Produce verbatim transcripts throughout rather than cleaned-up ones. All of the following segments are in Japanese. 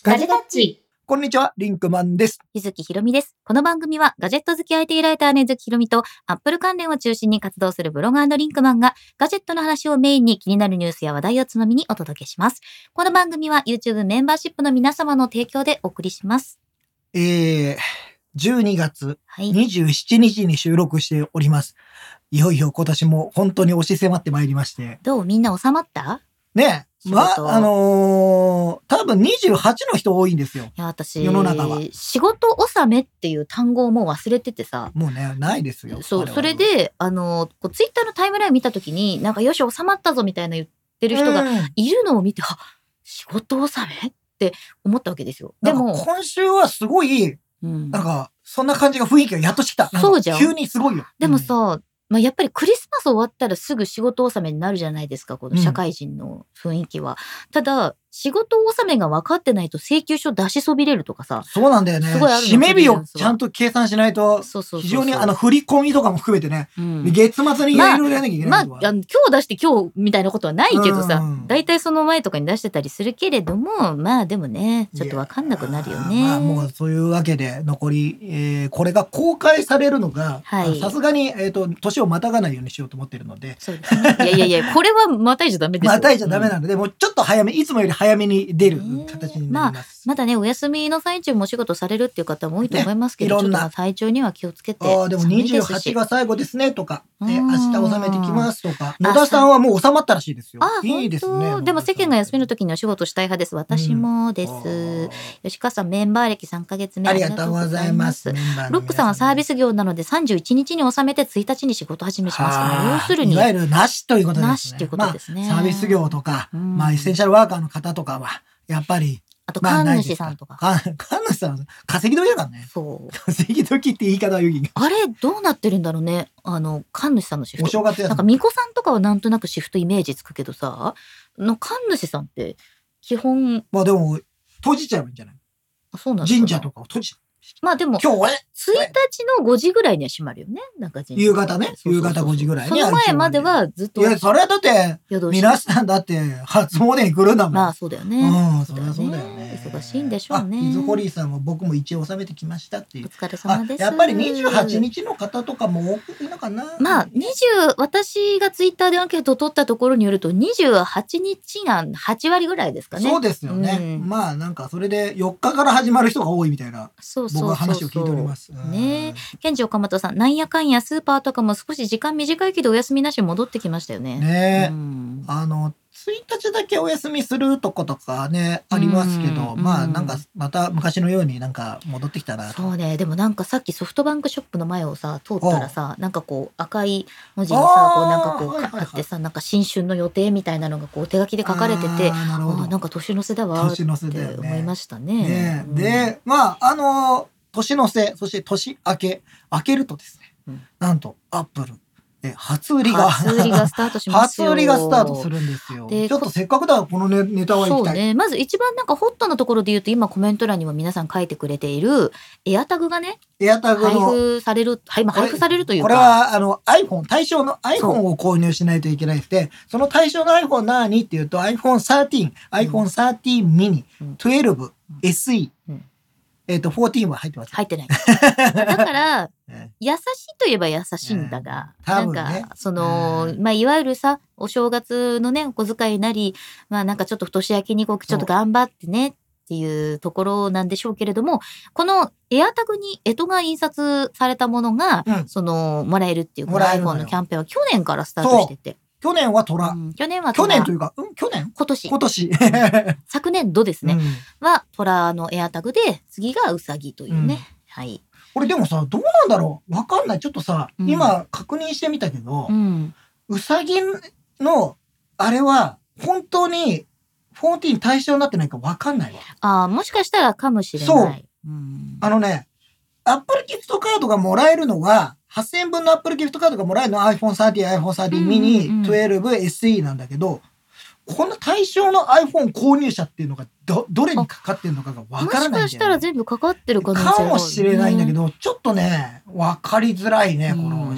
ガジェタッチ。 こんにちは、リンクマンです。 ゆずきひろみです。この番組はガジェット好き アイティー ライターのゆずきひろみとアップル関連を中心に活動するブロガーのリンクマンがガジェットの話をメインに気になるニュースや話題をつまみにお届けします。この番組は YouTube メンバーシップの皆様の提供でお送りします。 えー、じゅうにがつにじゅうしちにちに収録しております。いよいよ今年も本当に押し迫ってまいりまして。 どうみんな収まったねえ。まあ、あのー、多分にじゅうはちの人多いんですよ。 いや、私、 世の中は。 仕事納めっていう単語をもう忘れててさ。 もうね、ないですよ。 そう、それで、あの、こうツイッターのタイムラインを見たときに、なんかよし、収まったぞみたいな言ってる人がいるのを見て、あ、仕事納めって思ったわけですよ。でも、 今週はすごい、うん、なんか、そんな感じが雰囲気がやっとしてきた。 そうじゃん。 急にすごいよ。 でもさ、うんまあ、やっぱりクリスマス終わったらすぐ仕事納めになるじゃないですか、この社会人の雰囲気は。うん、ただ、仕事納めが分かってないと請求書出しそびれるとかさ。 そうなんだよね。すごいあるの。締め日をちゃんと計算しないと、非常にあの振り込みとかも含めてね、うん、月末にいろいろやらなきゃいけない。 まあ、まあ、今日出して今日みたいなことはないけどさ、だいたいその前とかに出してたりするけれども、まあでもね、ちょっと分かんなくなるよね。 まあもうそういうわけで、残り、えー、これが公開されるのが、さすがに、えっと、年をまたがないようにしようと思ってるので。 そうですね。いやいやいや、これはまたいじゃダメですよ。 またいじゃダメなので、うん、もうちょっと早め、いつもより早めに出る形になります。 まあ、まだね、お休みの最中もお仕事されるっていう方も多いと思いますけど、ね、ちょっと体調には気をつけて。 ああ、でもにじゅうはちが最後ですねとか、ね、明日収めてきますとか、野田さんはもう収まったらしいですよ。 ああ、 いいですね。 でも世間が休みの時にお仕事したい派です。私もです。うん、吉川さん、メンバー歴さんかげつめ。 ありがとうございます。 ロックさんはサービス業なのでさんじゅういちにちに収めてついたちに仕事始めしますから、要するに。 いわゆるなしということですね。 なしということですね。 まあ、サービス業とか、うん、まあ、エッセンシャルワーカーの方とかは、やっぱり、 あと、神主さんとか。 神主さん、稼ぎ時だからね。 そう。 稼ぎ時って言い方は言うけど。 あれ、どうなってるんだろうね。あの、神主さんのシフト。 お正月やなんか、巫女さんとかはなんとなくシフトイメージつくけどさ、の神主さんって、基本。 まあでも、閉じちゃえばいいんじゃない？ あ、そうなんですか。 神社とかを閉じちゃう。 まあでも、 今日はついたちのごじぐらいには閉まるよね。なんか夕方ね。夕方ごじぐらいに。 その前まではずっと。 いや、それはだって、皆さんだって初詣に来るんだもん。 まあそうだよね。 うん、そりゃそうだよね。 忙しいんでしょうね。 伊豆ホリーさんも僕も一応収めてきましたっていう。 お疲れ様です。 やっぱりにじゅうはちにちの方とかも多くいるのかな。 まあ、にじゅう、私がツイッターでアンケートを取ったところによると、にじゅうはちにちがはちわりぐらいですかね。 そうですよね。うん、まあなんかそれでよっかから始まる人が多いみたいな。 そうそうそうそう。 僕は話を聞いております。 ねえ。ケンジ岡本さん、なんやかんやスーパーとかも少し時間短いけどお休みなし戻ってきましたよね。 ねえ。うん、あの、ついたちだけお休みするとことかね、ありますけど、まあなんかまた昔のようになんか戻ってきたら。 そうね。でもなんかさっきソフトバンクショップの前をさ、通ったらさ、なんかこう赤い文字にさ、こうなんかこう、はいはいはい、あってさ、なんか新春の予定みたいなのがこう手書きで書かれてて、ああ、なんか年の瀬だわって思いましたね。 ね、うん、で、まあ、あの、年の瀬、そして年明け、明けるとですね、うん、なんとアップル、え初売りが、 初売りがスタートしますよ。 初売りがスタートするんですよ。ちょっとせっかくだからこの、ね、ネタは行きたい。 そうね。まず一番なんかホットなところで言うと、今コメント欄にも皆さん書いてくれている、エアタグがね、 エアタグの配布される、はい、まあ、配布されるというか。 これは、あの、iPhone、対象の iPhone を購入しないといけないって、その対象の iPhone 何っていうと アイフォンサーティーン、アイフォンサーティーン mini、じゅうに、エスイー、うんえっと、じゅうよんは入ってます。 入ってない。だから、優しいといえば優しいんだが、 うん、 なんか、その、うん、まあ、いわゆるさ、お正月のね、お小遣いになり、まあ、なんかちょっと年明けにこう、ちょっと頑張ってね、っていうところなんでしょうけれども、このエアタグに干支が印刷されたものが、うん、その、もらえるっていう、この iPhone のキャンペーンは去年からスタートしてて。 去年は虎、うん。 去年は虎。 去年というか、うん去年今年。 今年。 昨年度ですね。うん、は虎のエアタグで、次がウサギというね。うん、はい。 これでもさ、どうなんだろうわかんない。ちょっとさ、うん、今確認してみたけど、うん、ウサギの、あれは、本当に、じゅうよん対象になってないかわかんないわ。 ああ、もしかしたらかもしれない。 そう。うん、あのね、アップルギフトカードがもらえるのは、はっせんえんぶんのアップルギフトカードがもらえるのは アイフォンサーティーン、アイフォンサーティーン mini、じゅうに、エスイー なんだけど、この対象の iPhone 購入者っていうのがど、どれにかかってるのかがわからないんだよね。 もしかしたら全部かかってる可能性がある、ね。かもしれないんだけど、ちょっとね、わかりづらいね、この仕組みが。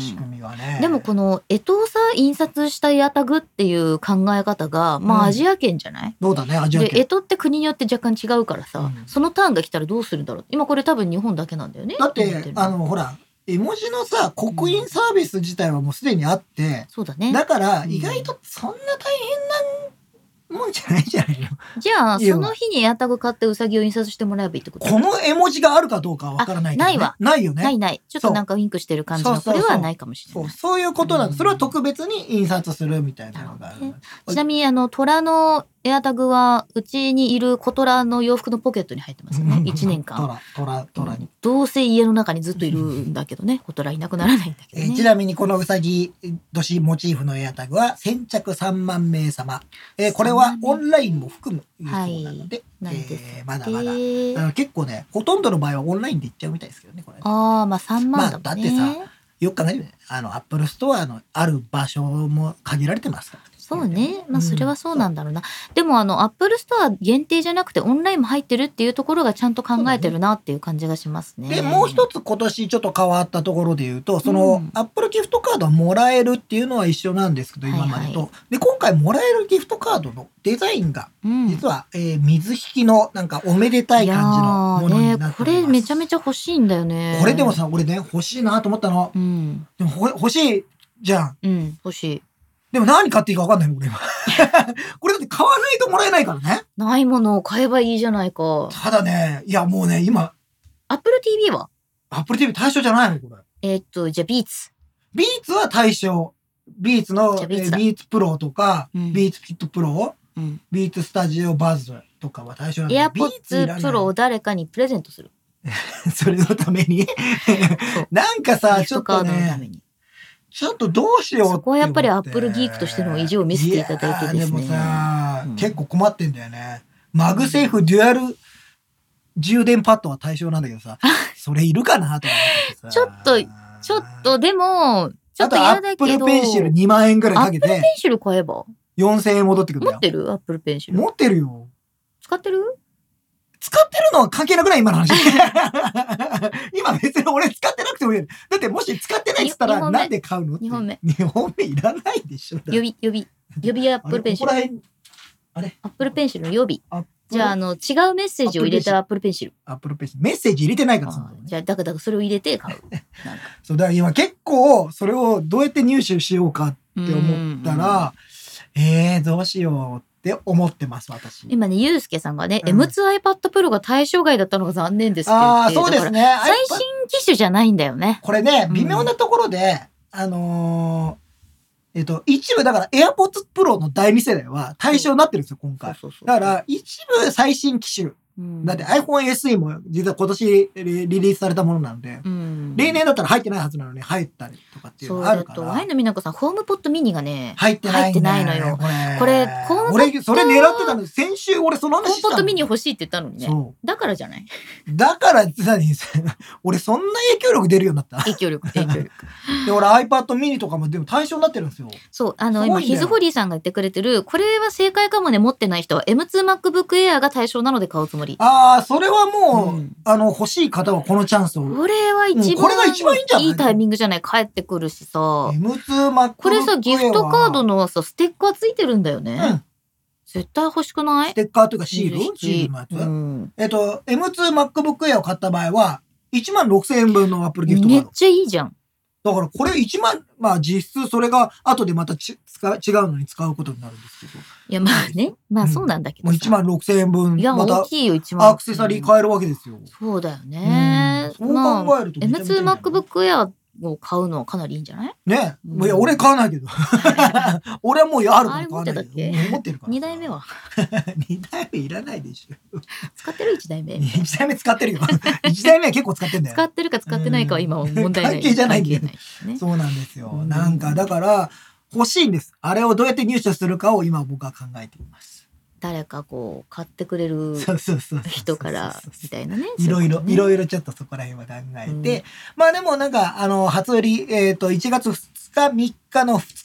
はね。 でもこの干支をさ印刷したエアタグっていう考え方がまあアジア圏じゃない、 そうだね、アジアで圏。 干支って国によって若干違うからさ、 うんそのターンが来たらどうするんだろう。今これ多分日本だけなんだよね。 だって言るのあのほら絵文字のさ刻印サービス自体はもうすでにあって、 そうだね。 だから意外とそんな大変なもんじゃないんじゃないの。 じゃあいいよその日にエアタグ買ってウサギを印刷してもらえばいいってこと。 この絵文字があるかどうかはわからないけど、ね、 あないわないよね。 ないないちょっとなんかウィンクしてる感じのそうそうそうこれはないかもしれない。 そうそういうことなんだ、 うんそれは特別に印刷するみたいなのがある。 なるほどちなみにあの虎のエアタグはうちにいる小虎の洋服のポケットに入ってますよね。いちねんかん。 トラトラトラに、 どうせ家の中にずっといるんだけどね。小虎いなくならないんだけどね。 えーちなみにこのうさぎ年モチーフのエアタグは先着さんまんめい様、えーこれはオンラインも含むそうなので、 なんですえーまだまだ、 えーあの結構ねほとんどの場合はオンラインでいっちゃうみたいですけどねこれね。 ああまあさんまんだもんね。 まあだってさよく考えてみてあのアップルストアのある場所も限られてますから、 そうね。まあそれはそうなんだろうな。でもあのアップルストア限定じゃなくてオンラインも入ってるっていうところがちゃんと考えてるなっていう感じがしますね。 でもう一つ今年ちょっと変わったところで言うとその、 うんアップルギフトカードはもらえるっていうのは一緒なんですけど今までと、 はいはで今回もらえるギフトカードのデザインがうん、 実は、えー水引きのなんかおめでたい感じのものになっております。 いやーねこれめちゃめちゃ欲しいんだよね。 これでもさ俺ね欲しいなと思ったの。 うんでもほ欲しいじゃん。 うん欲しい。 でも何買っていいか分かんないの俺今。これだって買わないともらえないからね。 ないものを買えばいいじゃないか。 ただねいやもうね今アップル ティービー は Apple ティーブイ 対象じゃないのこれ。 えーっとじゃあビーツ。 ビーツは対象。ビーツのじゃあビーツだえービーツプロとか、 うんビーツフィットプロ、 うん、 ビーツスタジオバズとかは対象なんだエアけどポッツプロを誰かにプレゼントする。 それのためにそうなんかさちょっとギフトカードのたねめに。 ちょっとどうしようって思って。 そこはやっぱりアップルギークとしての意地を見せていただいてですねいやーでもさ、 うん結構困ってんだよね。マグセーフデュアル充電パッドは対象なんだけどさ、それいるかなと思ってさ。 ちょっとちょっとでもちょっとあとア嫌だけど。 ップルペンシルにまん円ぐらいかけアップルペンてシル買えばよんせんえん戻ってくるんだよ。 持ってるアップルペンシル。 持ってるよ。 使ってる？ 使ってるのは関係なくない今の話。今別に俺使ってなくてもいい。だってもし使ってないっつったらにほんめなんで買うのってにほんめ。 にほんめいらないでしょ。 予備予備予備アップルペンシル。 あれここら辺アップルペンシルの予備。 アップルじゃああの違うメッセージを入れたアップルペンシル。 アップルペンシルメッセージ入れてないからそあもそもねーじゃあだからだからそれを入れて買う。なんかそうだから今結構それをどうやって入手しようかって思ったら、えー、どうしようって思ってます私。 今ねゆうすけさんがね、 うんエムツーアイパッド Pro が対象外だったのが残念ですって言ああって。 そうですね。 だから最 iPad 新機種じゃないんだよね。 これねうん微妙なところで、あのーえっと一部だから AirPods Pro のだいに世代は対象になってるんですよ今回。 そうそうそうだから一部最新機種うんだって iPhone エスイー も実は今年リリースされたものなので、 うん例年だったら入ってないはずなのに入ったりとかっていうそうのがあるからだとワインのみなこさんホームポットミニがね入ってないんだよね入ってないのよ。 これこれホームポット俺それ狙ってたの先週俺そのホーム話したのポットミニ欲しいって言ったのにね。 そだからじゃない。 うだから何俺そんな影響力出るようになった影響力影響力。 で俺 iPad mini とかもでも対象になってるんですよ。 そうあの今すごいんだよヒズホリーさんが言ってくれてるこれは正解かもね持ってない人は エムツー MacBook Air が対象なので買うつもり。 ああそれはもう、 うんあの欲しい方はこのチャンスをこれは一番うんこれが一番いいんじゃないいいタイミングじゃない帰ってくるしさ。 エムツー MacBook Air これさギフトカードの、 のさステッカーついてるんだよね。 うん、 絶対欲しくないス？テッカーというかシールシールシールのやつ、 うんえっと エムツー MacBook Air を買った場合はいちまんろくせんえんぶんのアップルギフトカードめっちゃいいじゃん。 だからこれいちまんまあ実質それが後でまたち使う違うのに使うことになるんですけどいやまあねまあそうなんだけどさもういちまんろくせんえんぶんいやまた大きいよいちまん。 アクセサリー買えるわけですよ。 そうだよね。 うんそう考えるとめちゃめちゃいいんエムツーじゃない MacBook Air を買うのはかなりいいんじゃない？ ね、 うんいや俺買わないけど俺はもうあるから買わないけどあれ持ってたっけもう持ってるからにだいめはにだいめいらないでしょ使ってるいちだいめ。 いちだいめ使ってるよいちだいめは結構使ってんだよ使ってるか使ってないかは今は問題ない。 関係じゃないんだよ関係ないね。 そうなんですよ、 うんなんかだから欲しいんですあれをどうやって入手するかを今僕は考えています誰かこう買ってくれるそうそうそうそう人からみたいなね。 いろいろ、いろ。 ろいろちょっとそこら辺は考えて、 うんまあでもなんか、あの、初売り、えっ、と、いちがつふつか、みっかのふつかかん、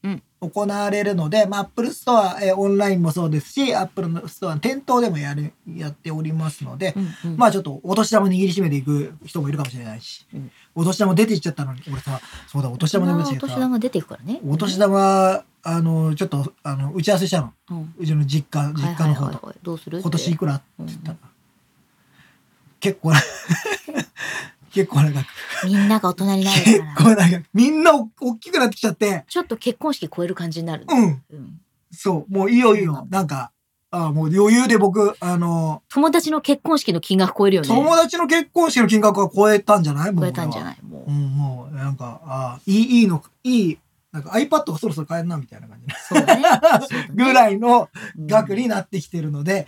うん行われるので、まあ、Apple Store、えーオンラインもそうですし、Apple のストアの店頭でもやる、やっておりますので、 うんうんまあちょっとお年玉握りしめていく人もいるかもしれないし、 うんお年玉出ていっちゃったのに、俺さ、そうだ、お年玉出てまあおいっちゃった。 年玉出ていくからね。 お年玉、あの、ちょっと、あの、打ち合わせしたの。 うんうちの実家、実家の方と。 はいはいはいはいどうするって今年いくらって言ったら、 うん結構な、結構長く。 みんなが大人になる結から。 構長く。みんなお大きくなってきちゃって、 ちょっと結婚式超える感じになるね。 うん。 うんそう、もういいよいいよそうなん。だなんか、あもう余裕で僕、あの、 友達の結婚式の金額超えるよね。 友達の結婚式の金額は超えたんじゃないもう超えたんじゃないいもう。 うん、もう、なんか、あいい、いいの、いい、なんか iPad がそろそろ買えるな、みたいな感じで。 そうだね。そうだねぐらいのうん額になってきてるので、はぁはぁ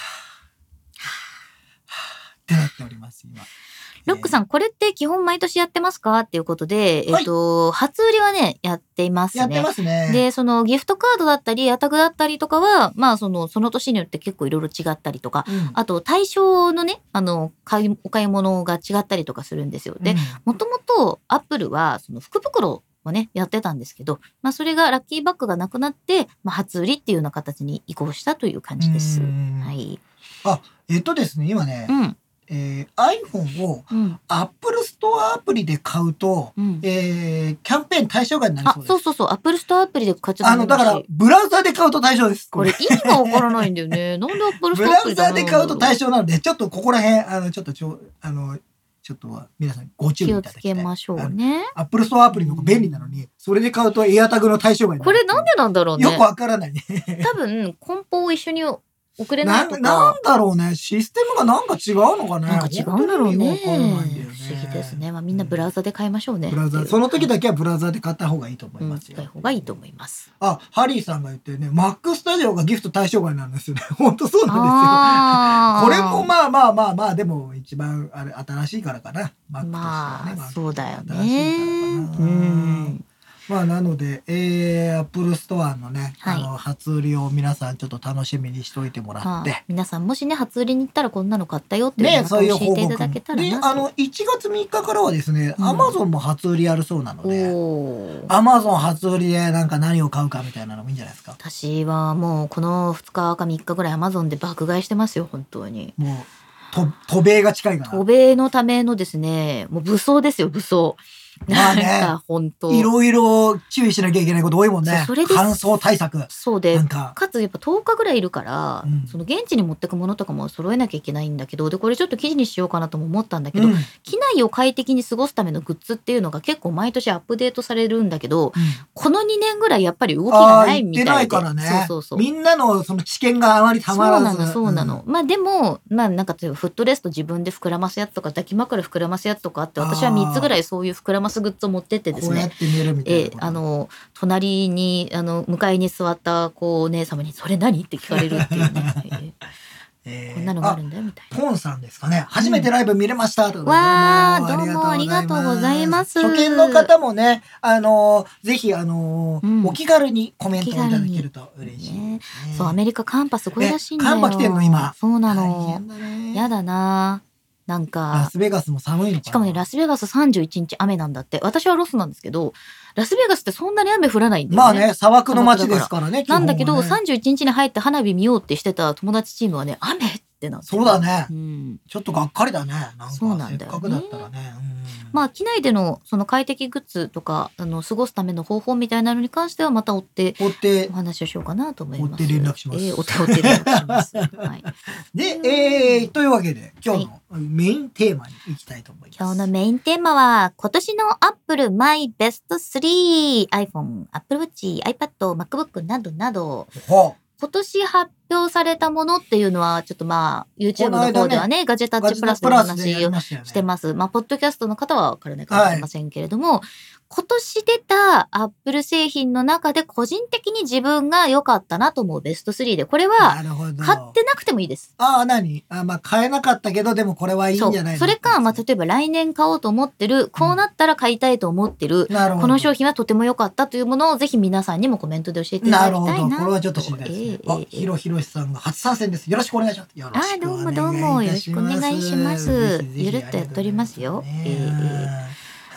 はぁってなっております、今。 ロックさん、これって基本毎年やってますかっていうことで、 はいえっと、初売りはね、やっていますね。 やってますね。 で、そのギフトカードだったり、アタグだったりとかは、まあ、その、その年によって結構いろいろ違ったりとか、 うん、 あと、対象のね、あの、買い、お買い物が違ったりとかするんですよ。で、 うんもともと、アップルは、その福袋をね、やってたんですけど、まあ、それがラッキーバッグがなくなって、まあ、初売りっていうような形に移行したという感じです。 うんはい。 あ、えっとですね、今ね、 うん。 えー iPhone をうん。 Apple Store アプリで買うと、 うん。 えーキャンペーン対象外になりあそう、です。 そうそうそう、アップルストアアプリで買っちゃダあの、 メだし。 だから、ブラウザで買うと対象です。 これ意味がわからないんだよね。なんでアップルスブトアアプリラウザで買うと対象象なので、ちょっとここら辺、あの、ちょっとちょ、あの、ちょっと皆さんご注意い気をつただきたい。 けましょうね。 アップルストアアプリの方が便利なのに、それで買うとエアタグの対象外になるこれなんでなんだろうね。 よくわからないね。 多分、梱包を一緒に送れなないとか。 なんだろうね。システムがなんか違うのかね。 なんか違うんだろうね。 本当に意味わからないんだよね不思議ですね。まあみんなブラウザで買いましょうね。 ブラウザ、その時だけはブラウザで買った方がいいと思いうん、 ますよ。 使い方がいいと思います。 あ、ハリーさんが言ってるね、Mac Studio がギフト対象外なんですよね。本当そうなんですよ。 あーこれもまあまあまあまあ、でも一番あれ新しいからかな。Mac としてはね。 まあ、 Mac そうだよ新しいね。 からかなうん。 まあなので、えー、Apple Store のね、 はいあの、初売りを皆さんちょっと楽しみにしといてもらまあって。 皆さんもしね、初売りに行ったらこんなの買ったよっていうのをね、 またそういう教えてい報告ただけたらで、 なと。 あの、いちがつみっかからはですね、 うん Amazon も初売りやるそうなので、 おー Amazon 初売りでなんか何を買うかみたいなのもいいんじゃないですか。 私はもうこのふつかかみっかぐらいアマゾンで爆買いしてますよ、本当に。 もう、と、渡米が近いから。 渡米のためのですね、もう武装ですよ、武装。 まあねなんか本当。 いろいろ注意しなきゃいけないこと多いもんね。 そうそれです乾燥対策。 そうでなん、か、 かつやっぱとおかぐらいいるから、 うんその現地に持ってくものとかも揃えなきゃいけないんだけど、で、これちょっと記事にしようかなとも思ったんだけど、 うん機内を快適に過ごすためのグッズっていうのが結構毎年アップデートされるんだけど、このにねんぐらいやっぱり動きがああ、 ない言ってみたで。 ないいからね。 そうそうそう。 みんなのその知見があまりたそうまらず。 なの、そうなの。まあでも、まあなんか例えばフットレスト自分で膨らますやつとか抱き枕膨らますやつとかあって、私はみっつぐらいそういう膨らますグッズを持ってってうん。 ですね。 こうやって寝るみたいなえこと。 あの隣にあの向かいに座ったこうお姉様に「それ何?」って聞かれるっていうね、ええーこんなのがあるんだよみたいな。 ポンさんですかね。初めてライブ見れました。ということでわーどうもどうもありがとうございます初見の方もね、あのーぜひ、あのーうんお気軽にコメントをいただけると嬉しいですね。 そうアメリカ寒波すごいらしいんだよ。 え寒波来てんの今そうな大の変。だね。 やだな。なんラかスベガスも寒いのかな。 しかもねラスベガスさんじゅういちにち雨なんだって。私はロスなんですけど、ラスベガスってそんなに雨降らないんだよね。 まあね、砂漠の街ですからね。 なんだけど、 基本はねさんじゅういちにちに入って花火見ようってしてた友達チームはね、雨ってなって。 そうだねう。ん。 ちょっとがっかりだね。なんかそうなんだよねせっかくだったらね。うんまあ、機内でのその快適グッズとか、あの、過ごすための方法みたいなのに関しては、また追って追ってお、話をしようかなと思います。 追って連絡しますえー追って追って連絡します。はい。 で、えー、というわけで、今日のメインテーマに行きたいと思います。 今日のメインテーマは、今年の Apple My Best スリー、iPhone、Apple Watch、iPad、MacBook などなど、 ほ今年発表されたものっていうのは、ちょっとまあ、YouTube の方ではね、ガジェタう。 ッチプラスでおガジェタプラスでや話をりましたよねしてます。まあ、ポッドキャストの方はわからないかもしれませんけれども、今年出たアップル製品の中で個人的に自分が良かったなと思うベストスリーで、これはなるほど。 買ってなくてもいいです。 ああ、何あまあ、買えなかったけど、でもこれはいいんそうじゃないのそれか、まあ、例えば来年買おうと思ってる、こうなったら買いたいと思ってる、 なるほど。 この商品はとても良かったというものをぜひ皆さんにもコメントで教えていただなるほど。 きたいな。 これはちょっと知りたいですね。 ええあ、ひろひろしさんが初参戦です。よろしくお願いします。よろあーしくお願いいどうもどうもよろしくお願いしますぜひぜひゆるっとやっておりますよありがとうございますねええ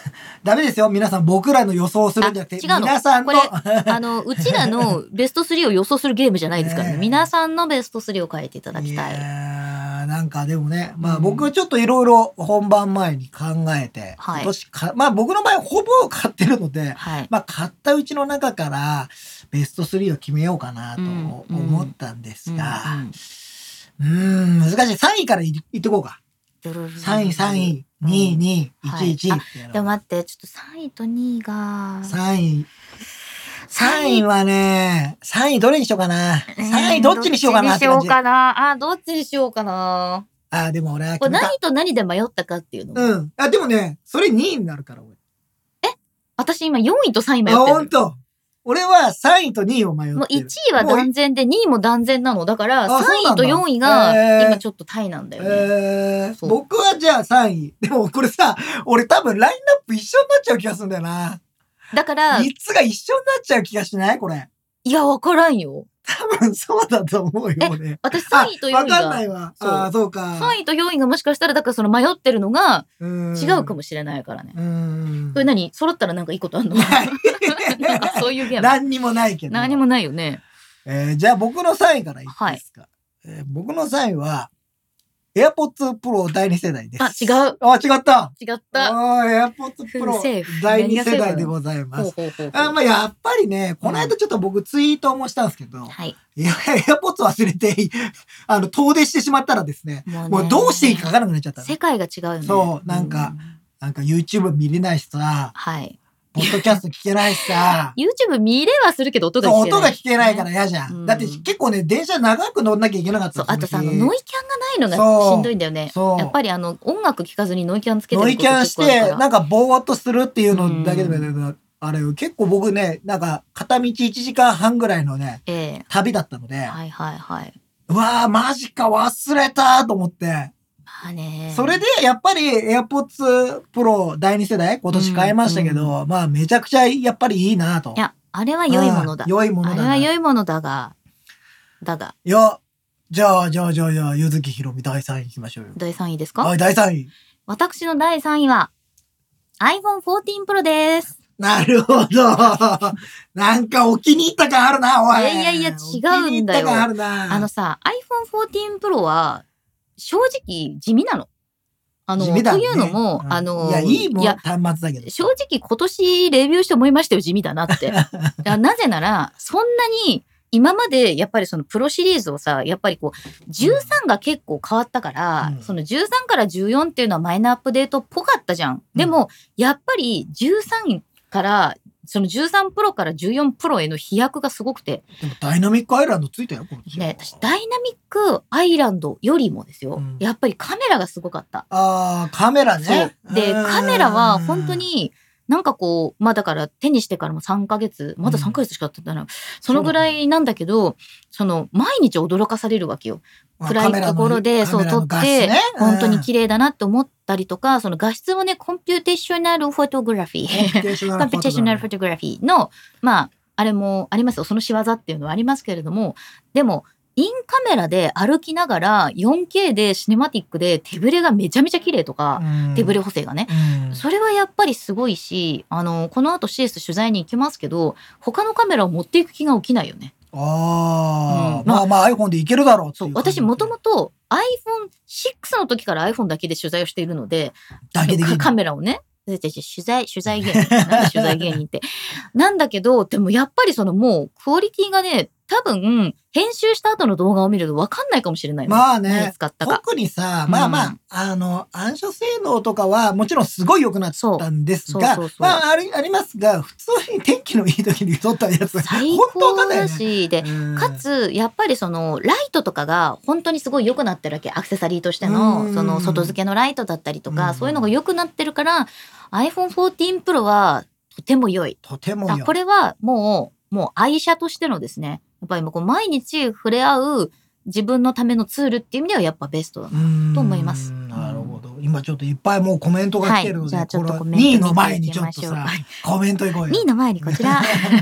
ダメですよ。皆さん僕らの予想をするんじゃなくて、 違うの皆さんの。 これ、あの、うちらのベストスリーを予想するゲームじゃないですからね。 ね皆さんのベストスリーを書いていただきたい。 いやーなんかでもね、まあうん僕ちょっといろいろ本番前に考えて、 はい今年か、まあ僕の場合ほぼ買ってるので、 はい。 まあ買ったうちの中からベストスリーを決めようかなと思ったんですが、うーん、難しい。さんいからいいってこうか。さんい、さんい、にい、にい、いちい、いちいってやろう。 でも待って、ちょっとさんいとにいが。 さんい。さんいはね、さんいどれにしようかな。さんいどっちにしようかなって感じ。 どっちにしようかな。あ、どっちにしようかな。 あ、でも俺はこれ決めた。 何と何で迷ったかっていうの。 うん。あ、でもね、それにいになるから俺。 私今よんいとさんい迷あ、 ってる。 ほんと。俺はさんいとにいを迷ってる。 もういちいは断然でにいも断然なの。だからあさんいとよんいそうなんだがへー今ちょっとタイなんだよね。 えー、 そう僕はじゃあさんい。でもこれさ、俺多分ラインナップ一緒になっちゃう気がするんだよな。 だから、 みっつが一緒になっちゃう気がしないこれ。 いや、わからんよ。 多分そうだと思うよ、 え俺。 私さんいとよんいが。 わかんないわ。 そうああ、そうか。 さんいとよんいがもしかしたら、だからその迷ってるのが違違うかもしれないからね。 うーん。 これ何揃ったらなんかいいことあんのないなんかそういうゲーム。 何にもないけど。 何もないよね。 えーじゃあ僕のさんいからいいですか。えー僕のさんいは、AirPods Pro だいに世代です。 あ、違う。 あ、違った。 違った。 あー AirPods フルセー Pro フだいに世代でございまほうす。 ほうほうほう。 あまあやっぱりね、この間ちょっと僕ツイートもしたんですけど、 はい。 いや AirPods 忘れて、あの、遠出してしまったらですね、 もうねもうどうしていいかわからなくなっちゃったの。 世界が違うよね。 そうなんかうなんか YouTube 見れないしさ、 はい。 ポッドキャスト聞けないしさ、 YouTube 見れはするけど音がそう聞けない。 音が聞けないから嫌じゃん。 うんだって結構ね、電車長く乗んなきゃいけなかったそう、 のあとさ、あの、 その日ノイキャンがないのがそうしんどいんだよね。 そうやっぱりあの、音楽聴かずにノイキャンつけてることノイキャンして、 結構あるからなんかぼーっとするっていうのだけでもうね、あれ、結構僕ね、なんか片道いちじかんはんぐらいのね、 ええ旅だったので、 はいはいはい。 うわー、マジか忘れたと思って。 まあね。 それで、やっぱり AirPods Pro だいに世代今年買いましたけど、まあめちゃくちゃやっぱりいいなと。 いや、あれは良いものだ。 うん良いものだなあれは良いものだが、だが、 いや、じゃあ、じゃあ、じゃあ、じゃあ、ゆずきひろみだいさんい行きましょうよ。 だいさんいですか？ はい、だいさんい。 私のだいさんいは アイフォンフォーティーン Pro です。 なるほど。なんかお気に入った感あるな、おい。 いやいやいや違うんだよお気に入った感あるな。 あのさ、アイフォンフォーティーン Pro は正直地味なの。あの、 地味だねというのも、 うんあの、 いや、いいもん、 いや端末だけど。 正直今年レビューして思いましたよ、地味だなって。いやなぜなら、そんなに今までやっぱりそのプロシリーズをさ、やっぱりこう、じゅうさんが結構変わったから、 うんそのじゅうさんからじゅうよんっていうのはマイナーアップデートっぽかったじゃん。でも、やっぱりじゅうさんから、そのじゅうさんプロからじゅうよんプロへの飛躍がすごくて、 でもダイナミックアイランドついたよ、この年ね、私ダイナミックアイランドよりもですよ、 うんやっぱりカメラがすごかった。 あー、カメラね。 そう。で、 うんカメラは本当、に、なんかこう、まあだから手にしてからもさんかげつ、まださんかげつしか経ってないな、そのぐらいなんだけど、その、毎日驚かされるわけよ。 まあ暗いところで、そう、撮って、本当に綺麗だなって思ったりとか、その画質もね、コンピューテーショナルフォトグラフィー。 コンピューテーショナルコンピューテーショナルフォトグラフィーの、まあ、あれもありますよ。その仕業っていうのはありますけれども、でも、インカメラで歩きながら よんケー でシネマティックで手ブレがめちゃめちゃ綺麗とか、手ブレ補正がね。 うんそれはやっぱりすごいし、あの、この後 シーエス 取材に行きますけど、他のカメラを持っていく気が起きないよね。 ああ、 うんまあまあまあ iPhone でいけるだろうってそ、 いうう感じ。 私もともと アイフォンシックス の時から iPhone だけで取材をしているので、 だけできるカカメラをね、取材、取材芸人。なんだ取材芸人って。なんだけど、でもやっぱりそのもうクオリティがね、多分、編集した後の動画を見ると分かんないかもしれないよまあね何使ったか。 特にさ、まあまあ、 うんあの、暗所性能とかはもちろんすごい良くなったんですが、 そうそうそうそうまああり、ありますが、普通に天気のいい時に撮ったやつ、 最本当わか高んないよね。 だし、で、 うんかつ、やっぱりその、ライトとかが本当にすごい良くなってるわけ。アクセサリーとしてのう、んその、外付けのライトだったりとか、 うんそういうのが良くなってるから、アイフォンフォーティーン Pro はとても良い。 とても良い。 あこれはもう、もう愛車としてのですね、やっぱりもうこう毎日触れ合う自分のためのツールっていう意味ではやっぱベストだな。 うんと思いますなるほど。今ちょっといっぱいもうコメントが来てるので、 はいじゃあちょっとこコメントれにいの前にちょっと見ていきまさしょう、 コメントいこうよ。 にいの前にこちら。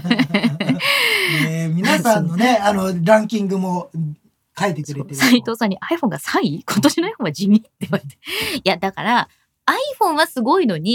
えー皆さんのね、あの、ランキングも書いてくれてる。 斉藤さんに iPhone がさんい今年の iPhone は地味って言われて。いや、だから iPhone はすごいのに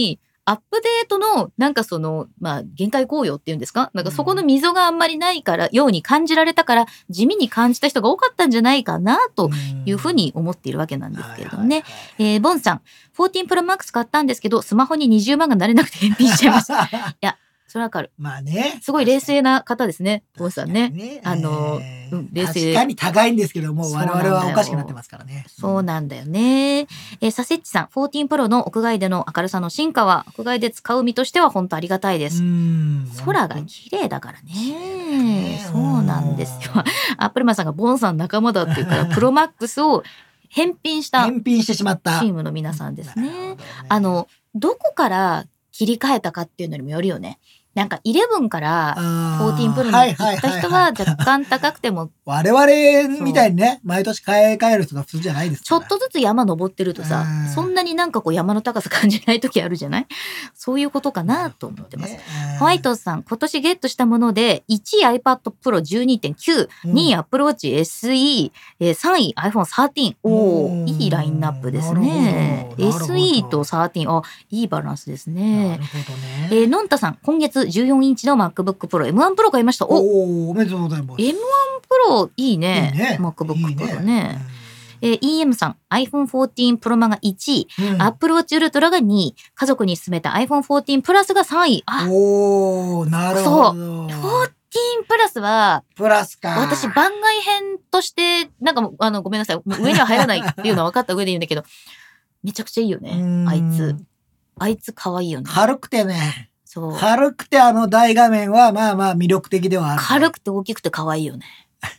アップデートのなんかそのまあ限界効用っていうんですか、なんかそこの溝があんまりないから、うん、ように感じられたから地味に感じた人が多かったんじゃないかなというふうに思っているわけなんですけれどもね。えー、ボンさんじゅうよんプロマックス買ったんですけどスマホににじゅうまんが慣れなくて返品しちゃいましたいやそれわかる。 まあね。 すごい冷静な方ですね、ボンさんね。ねあの、 えーうん、冷静。確かに高いんですけども、我々はおかしくなってますからね。 そうなんだよね。うん、えー、サセッチさん、じゅうよんプロの屋外での明るさの進化は、屋外で使う身としては本当ありがたいです。うん空が綺麗だからね。そうなんですよ。アップルマンさんがボンさん仲間だっていうから、プロマックスを返品した。 返品してしまった。 チームの皆さんですね。ねあの、どこから切り替えたかっていうのにもよるよね。なんかじゅういちからじゅうよんプロに行った人は若干高くても。 我々みたいにね、毎年買い替える人が普通じゃないですから。ちょっとずつ山登ってるとさ、そんなになんかこう山の高さ感じない時あるじゃない？そういうことかなと思ってます。ね、ホワイトさん、今年ゲットしたもので、いちい iPad Pro じゅうにてんきゅう、うん、にい Apple Watch エスイー、さんい iPhone じゅうさん。おー、いいラインナップですね。エスイー とじゅうさん、あ、いいバランスですね。 なるほどね。 えー、のんたさん、今月じゅうよんインチの MacBook Pro、エムワン Pro 買いました。 おお、おめでとうございます。 エムワン Pro いいね。いいね MacBook Pro ね。いいねえー、イーエム さん、アイフォンフォーティーン Pro マがいちい、うん、Apple Watch Ultra がにい、家族に勧めた アイフォンフォーティーン Plus がさんい。あおー、なるほど。そう。 フォーティーン Plus は、 プラスか。 私番外編として、なんかあの、ごめんなさい。上には入らないっていうのは分かった上で言うんだけど、めちゃくちゃいいよね。あいつ。あいつ可愛いよね。 軽くてね。 そう。 軽くてあの大画面はまあまあ魅力的ではある、ね。 軽くて大きくて可愛いよね。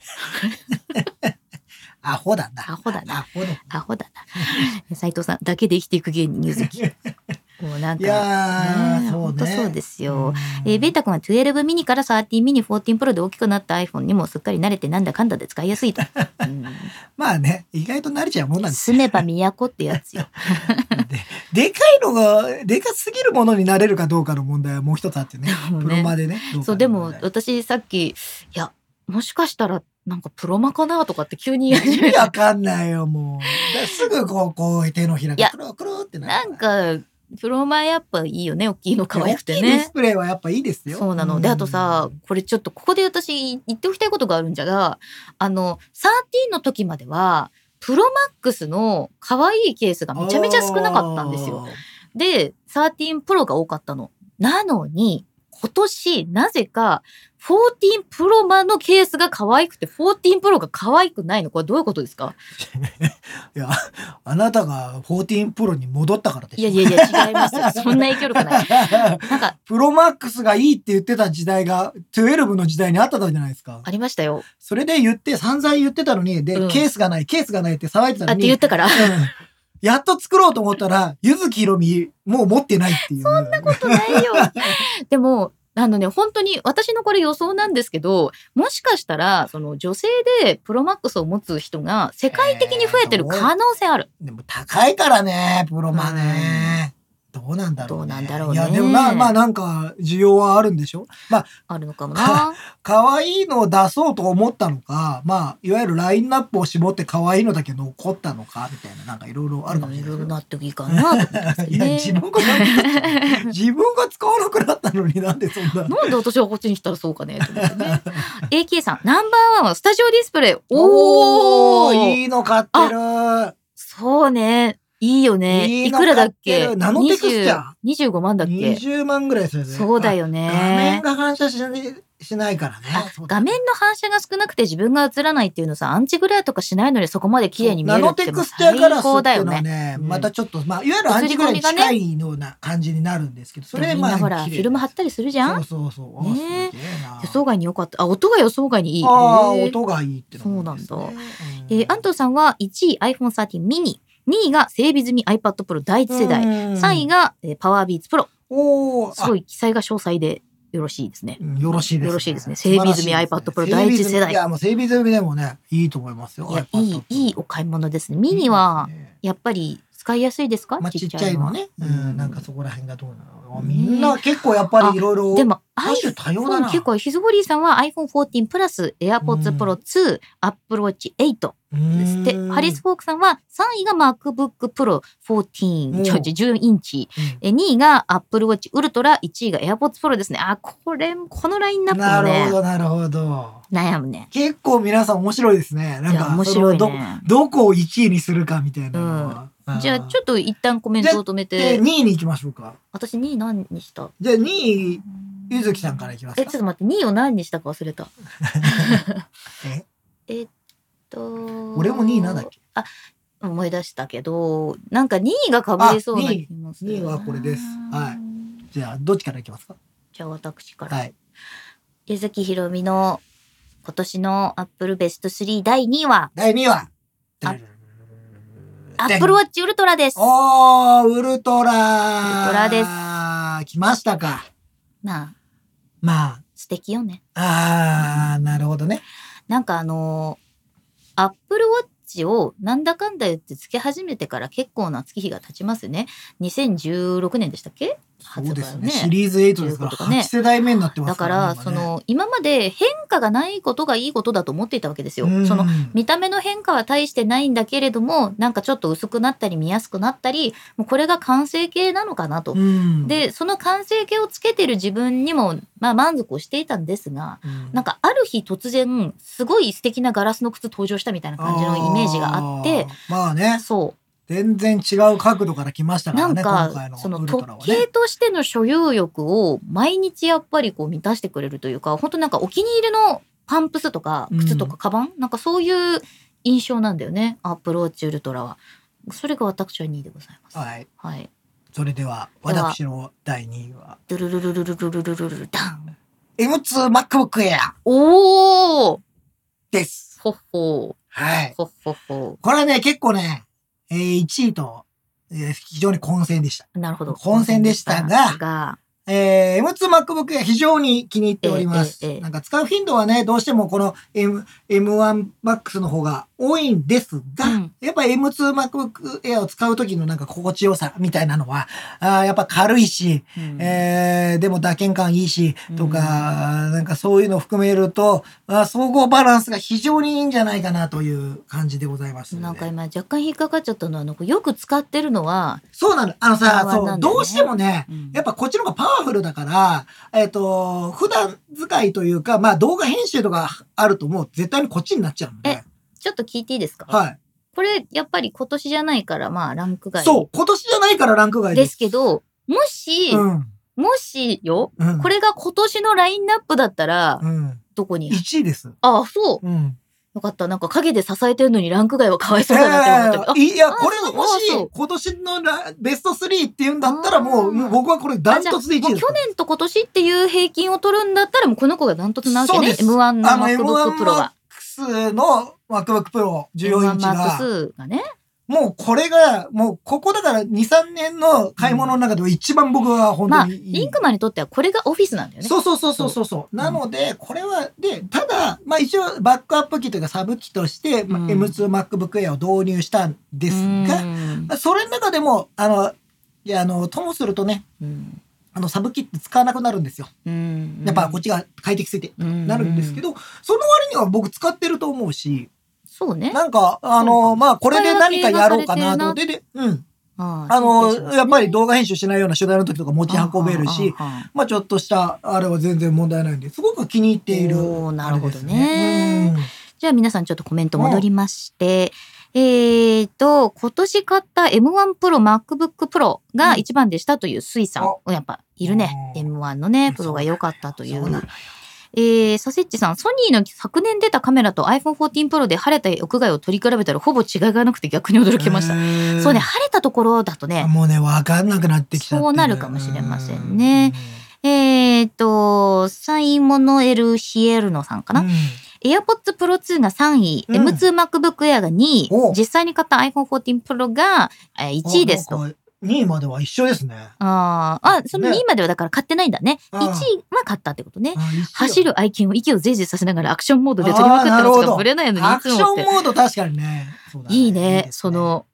アホだな。 アホだな。 アホだな。 アホだな。斉藤さんだけで生きていく芸人ニューズキ。もうなんか、 いやー、 ね、 そうね。 本当そうですよ。えー、ベータ君はじゅうにミニからじゅうさんミニ、じゅうよんプロで大きくなった iPhone にもすっかり慣れてなんだかんだで使いやすいと。うん、 まあね、意外と慣れちゃうもんなんです住めば都ってやつよ。 で、でかいのが、でかすぎるものになれるかどうかの問題はもう一つあってね。プロマでね。 そう、でも私さっき、いや、もしかしたら、なんかプロマかなとかって急に言い始めた。わかんないよ、もう。すぐこう、こう、手のひらがくるくるってなる。 なんか、プロマやっぱいいよね。大きいの可愛くてね。 大きいディスプレイはやっぱいいですよ。 そうなの。で、あとさ、これちょっとここで私言っておきたいことがあるんじゃが、あの、じゅうさんの時までは、プロマックスの可愛いケースがめちゃめちゃ少なかったんですよ。で、じゅうさんプロが多かったの。なのに、今年、なぜか、じゅうよんプロマのケースが可愛くて、じゅうよんプロが可愛くないの？これどういうことですか？ いや、あなたがじゅうよんプロに戻ったからでしょ。 いやいやいや、違いますよ。そんな影響力ない。なんか、 プロマックスがいいって言ってた時代が、じゅうにの時代にあったじゃないですか。 ありましたよ。 それで言って、散々言ってたのに、で、うん、ケースがない、ケースがないって騒いでたのに。 あって言ったから。うんやっと作ろうと思ったら、柚木ひろみ、もう持ってないっていう。 そんなことないよ。でも、あのね、本当に私のこれ予想なんですけど、もしかしたら、その女性でプロマックスを持つ人が世界的に増えてる可能性ある。 えー、でも高いからね、プロマね。どうなんだろうね。 どうなんだろうね。 いや、でもまあまあなんか需要はあるんでしょ。まあ。 あるのかもな。 かわいいのを出そうと思ったのか、まあ、いわゆるラインナップを絞ってかわいいのだけ残ったのか、みたいな、なんかいろいろあるかもしれない。 いろいろ納得いいかなと思いますね。 いや、自分が自分が使わなくなったのになんでそんな。 なんで私はこっちに来たらそうかね、と思ってね。エーケー さん、ナンバーワンはスタジオディスプレイ。おー、いいの買ってる。 そうね。いいよね。い, いくらだっけ？ ナノテクスチャー。 にじゅうごまんだっけ？ にじゅうまんぐらいするね。 そうだよね。 画面が反射しない、しないからね。 画面の反射が少なくて自分が映らないっていうのさ、アンチグレアとかしないのにそこまで綺麗に見えるってナノテクスチャーガラスっていうのはね、またちょっと、まあ、いわゆるアンチグレアに近いような感じになるんですけど、それでまあ、 ほら、フィルム貼ったりするじゃん？ そうそうそう。 ね、予想外に良かった。あ、音が予想外にいい。 ああ、音がいいってそうなんだ。えー、安藤さんはいちい アイフォンサーティーンミニ。にいが整備済み iPad Pro 第一世代。さんいが、えー、パワービーツ Pro。おー。すごい記載が詳細でよろしいですね。 よろしいですね。 よろしいですね。整備済み iPad Pro 第一世代。 いや、もう整備済みでもね、いいと思いますよ。 いや、いい、いいお買い物ですね。ミニは、やっぱり使いやすいですか？ まあ、ちっちゃいのね。うん、なんかそこら辺がどうなの、みんねな結構やっぱりいろいろ。 でも、 多種多様だな。 結構、ヒズボリーさんは アイフォンフォーティーン プラス、AirPods Pro ツー、Apple Watch エイトですって。ハリス・フォークさんはさんいが MacBook Pro フォーティーン、ちょ、じゅうインチ。うん、にいが Apple Watch Ultra、いちいが AirPods Pro ですね。あ、これ、このラインナップもね。 なるほど、なるほど。 悩むね。 結構皆さん面白いですね。なんか、 面白いね。 ど、どこをいちいにするかみたいなのは。 うん、じゃあ、ちょっと一旦コメントを止めて。 にいに行きましょうか。 私にい何にした？ じゃあにい、ゆずきさんからいきますか。 え、ちょっと待って、にいを何にしたか忘れた。 ええっと。 俺もにいなんだっけ？ あ、思い出したけど、なんかにいが被りそうな気もする。 にいはこれです。はい。じゃあ、どっちからいきますか？ じゃあ、私から。 はい。 ゆずきひろみの今年のアップルベストスリーだいにいはだいにいはアップルウォッチウルトラです。 おー、ウルトラウルトラです。 来ましたか。 まあ。 まあ。 素敵よね。 あー、なるほどね。 なんかあのー、アップルウォッチをなんだかんだ言ってつけ始めてから結構な月日が経ちますね。にせんじゅうろくねんでしたっけ？ そうですね。シリーズエイトですから、ね、はち世代目になってますから、ね。 だから、その、今まで変化がないことがいいことだと思っていたわけですよ。その、見た目の変化は大してないんだけれども、なんかちょっと薄くなったり見やすくなったり、もうこれが完成形なのかなと。で、その完成形をつけてる自分にも、まあ満足をしていたんですが、なんかある日突然、すごい素敵なガラスの靴登場したみたいな感じのイメージがあって、 まあね。 そう。 全然違う角度から来ましたからね。 なんか、その時計としての所有欲を毎日やっぱりこう満たしてくれるというか、本当なんかお気に入りのパンプスとか靴とかカバン、うん、なんかそういう印象なんだよね。アップルウォッチウルトラは。それが私はにいでございます。 はい。 はい。 それでは私のだいにいは。 ドゥルルルルルルルルルルルダン。 エムツー MacBook Air。 おーです。 ほっほー。 はい。 ほっほっほ。 これはね、結構ね、えー、いちいと、えー、非常に混戦でした。 なるほど。 混戦でしたが、がえー、エムツー MacBook Air 非常に気に入っております。えーえー、なんか使う頻度はね、どうしてもこの M、エムワン Max の方が多いんですが、うん、やっぱ エムツー MacBook Air を使う時のなんか心地よさみたいなのは、あやっぱ軽いし、うん、えー、でも打鍵感いいし、とか、うん、なんかそういうのを含めると、あ総合バランスが非常にいいんじゃないかなという感じでございます。 なんか今若干引っかかっちゃったのは、なんかよく使ってるのは、 そうなの。あのさ、ね、そう、どうしてもね、うん、やっぱこっちの方がパワフルだから、えっと、普段使いというか、まあ動画編集とかあるともう絶対にこっちになっちゃうので。 え、ちょっと聞いていいですか？ はい。 これ、やっぱり今年じゃないから、まあランク外。 そう、今年じゃないからランク外です。ですけど、もし、うん、もしよ、うん、これが今年のラインナップだったら、うん、どこに？ いちいです。 ああ、そう。うんよかった。なんか影で支えてるのにランク外はかわいそうだなって思って、 えー、いや、これはもし今年のラベストスリーって言うんだったらもう、もう僕はこれダントツでいちいです。 去年と今年っていう平均を取るんだったらもうこの子がダントツなわけね。エムワン の MacBook Pro が。 エムワン の MacBook Pro じゅうよんインチが。 エムワン Max がね。 もうこれが、もうここだからに、さんねんの買い物の中では一番僕は本当にいい。 まあ、リンクマンにとってはこれがオフィスなんだよね。 そうそうそうそうそうそう。なので、これは、で、ただ、まあ一応バックアップ機というかサブ機として、まあ、エムツー MacBook Air を導入したんですが、まあ、それの中でも、あの、いや、あの、ともするとね、うんあの、サブ機って使わなくなるんですよ。うんやっぱこっちが快適すぎてなるんですけど、その割には僕使ってると思うし、 そうね。 なんか、あの、まあ、これで何かやろうかなと。で、で、うん。あ, あの、ね、やっぱり動画編集しないような取材の時とか持ち運べるし、まあ、ちょっとした、あれは全然問題ないんで、すごく気に入っている、ね。 おー、なるほどね。うん、じゃあ皆さんちょっとコメント戻りまして、うん、えーと、今年買った エムワン Pro MacBook Pro が一番でしたというスイさん。うん、やっぱいるね。エムワン のね、プロが良かったという。えー、サセッチさん、ソニーの昨年出たカメラと アイフォンフォーティーン Pro で晴れた屋外を取り比べたらほぼ違いがなくて逆に驚きました。そうね、晴れたところだとね。 もうね、わかんなくなってきちゃって。 そうなるかもしれませんね。えーと、サイモノエル・ヒエルノさんかな。AirPods Pro ツーがさんい、うん、エムツー MacBook Air がにい、実際に買った アイフォンフォーティーン Pro がいちいですと。 にいまでは一緒ですね。 ああ、そのにいまではだから買ってないんだね。いちいは買ったってことね。走る愛犬を息をぜいぜいさせながらアクションモードで取りまくってますが、ぶれないのにいつもって。 アクションモード確かにね。 いいね。その、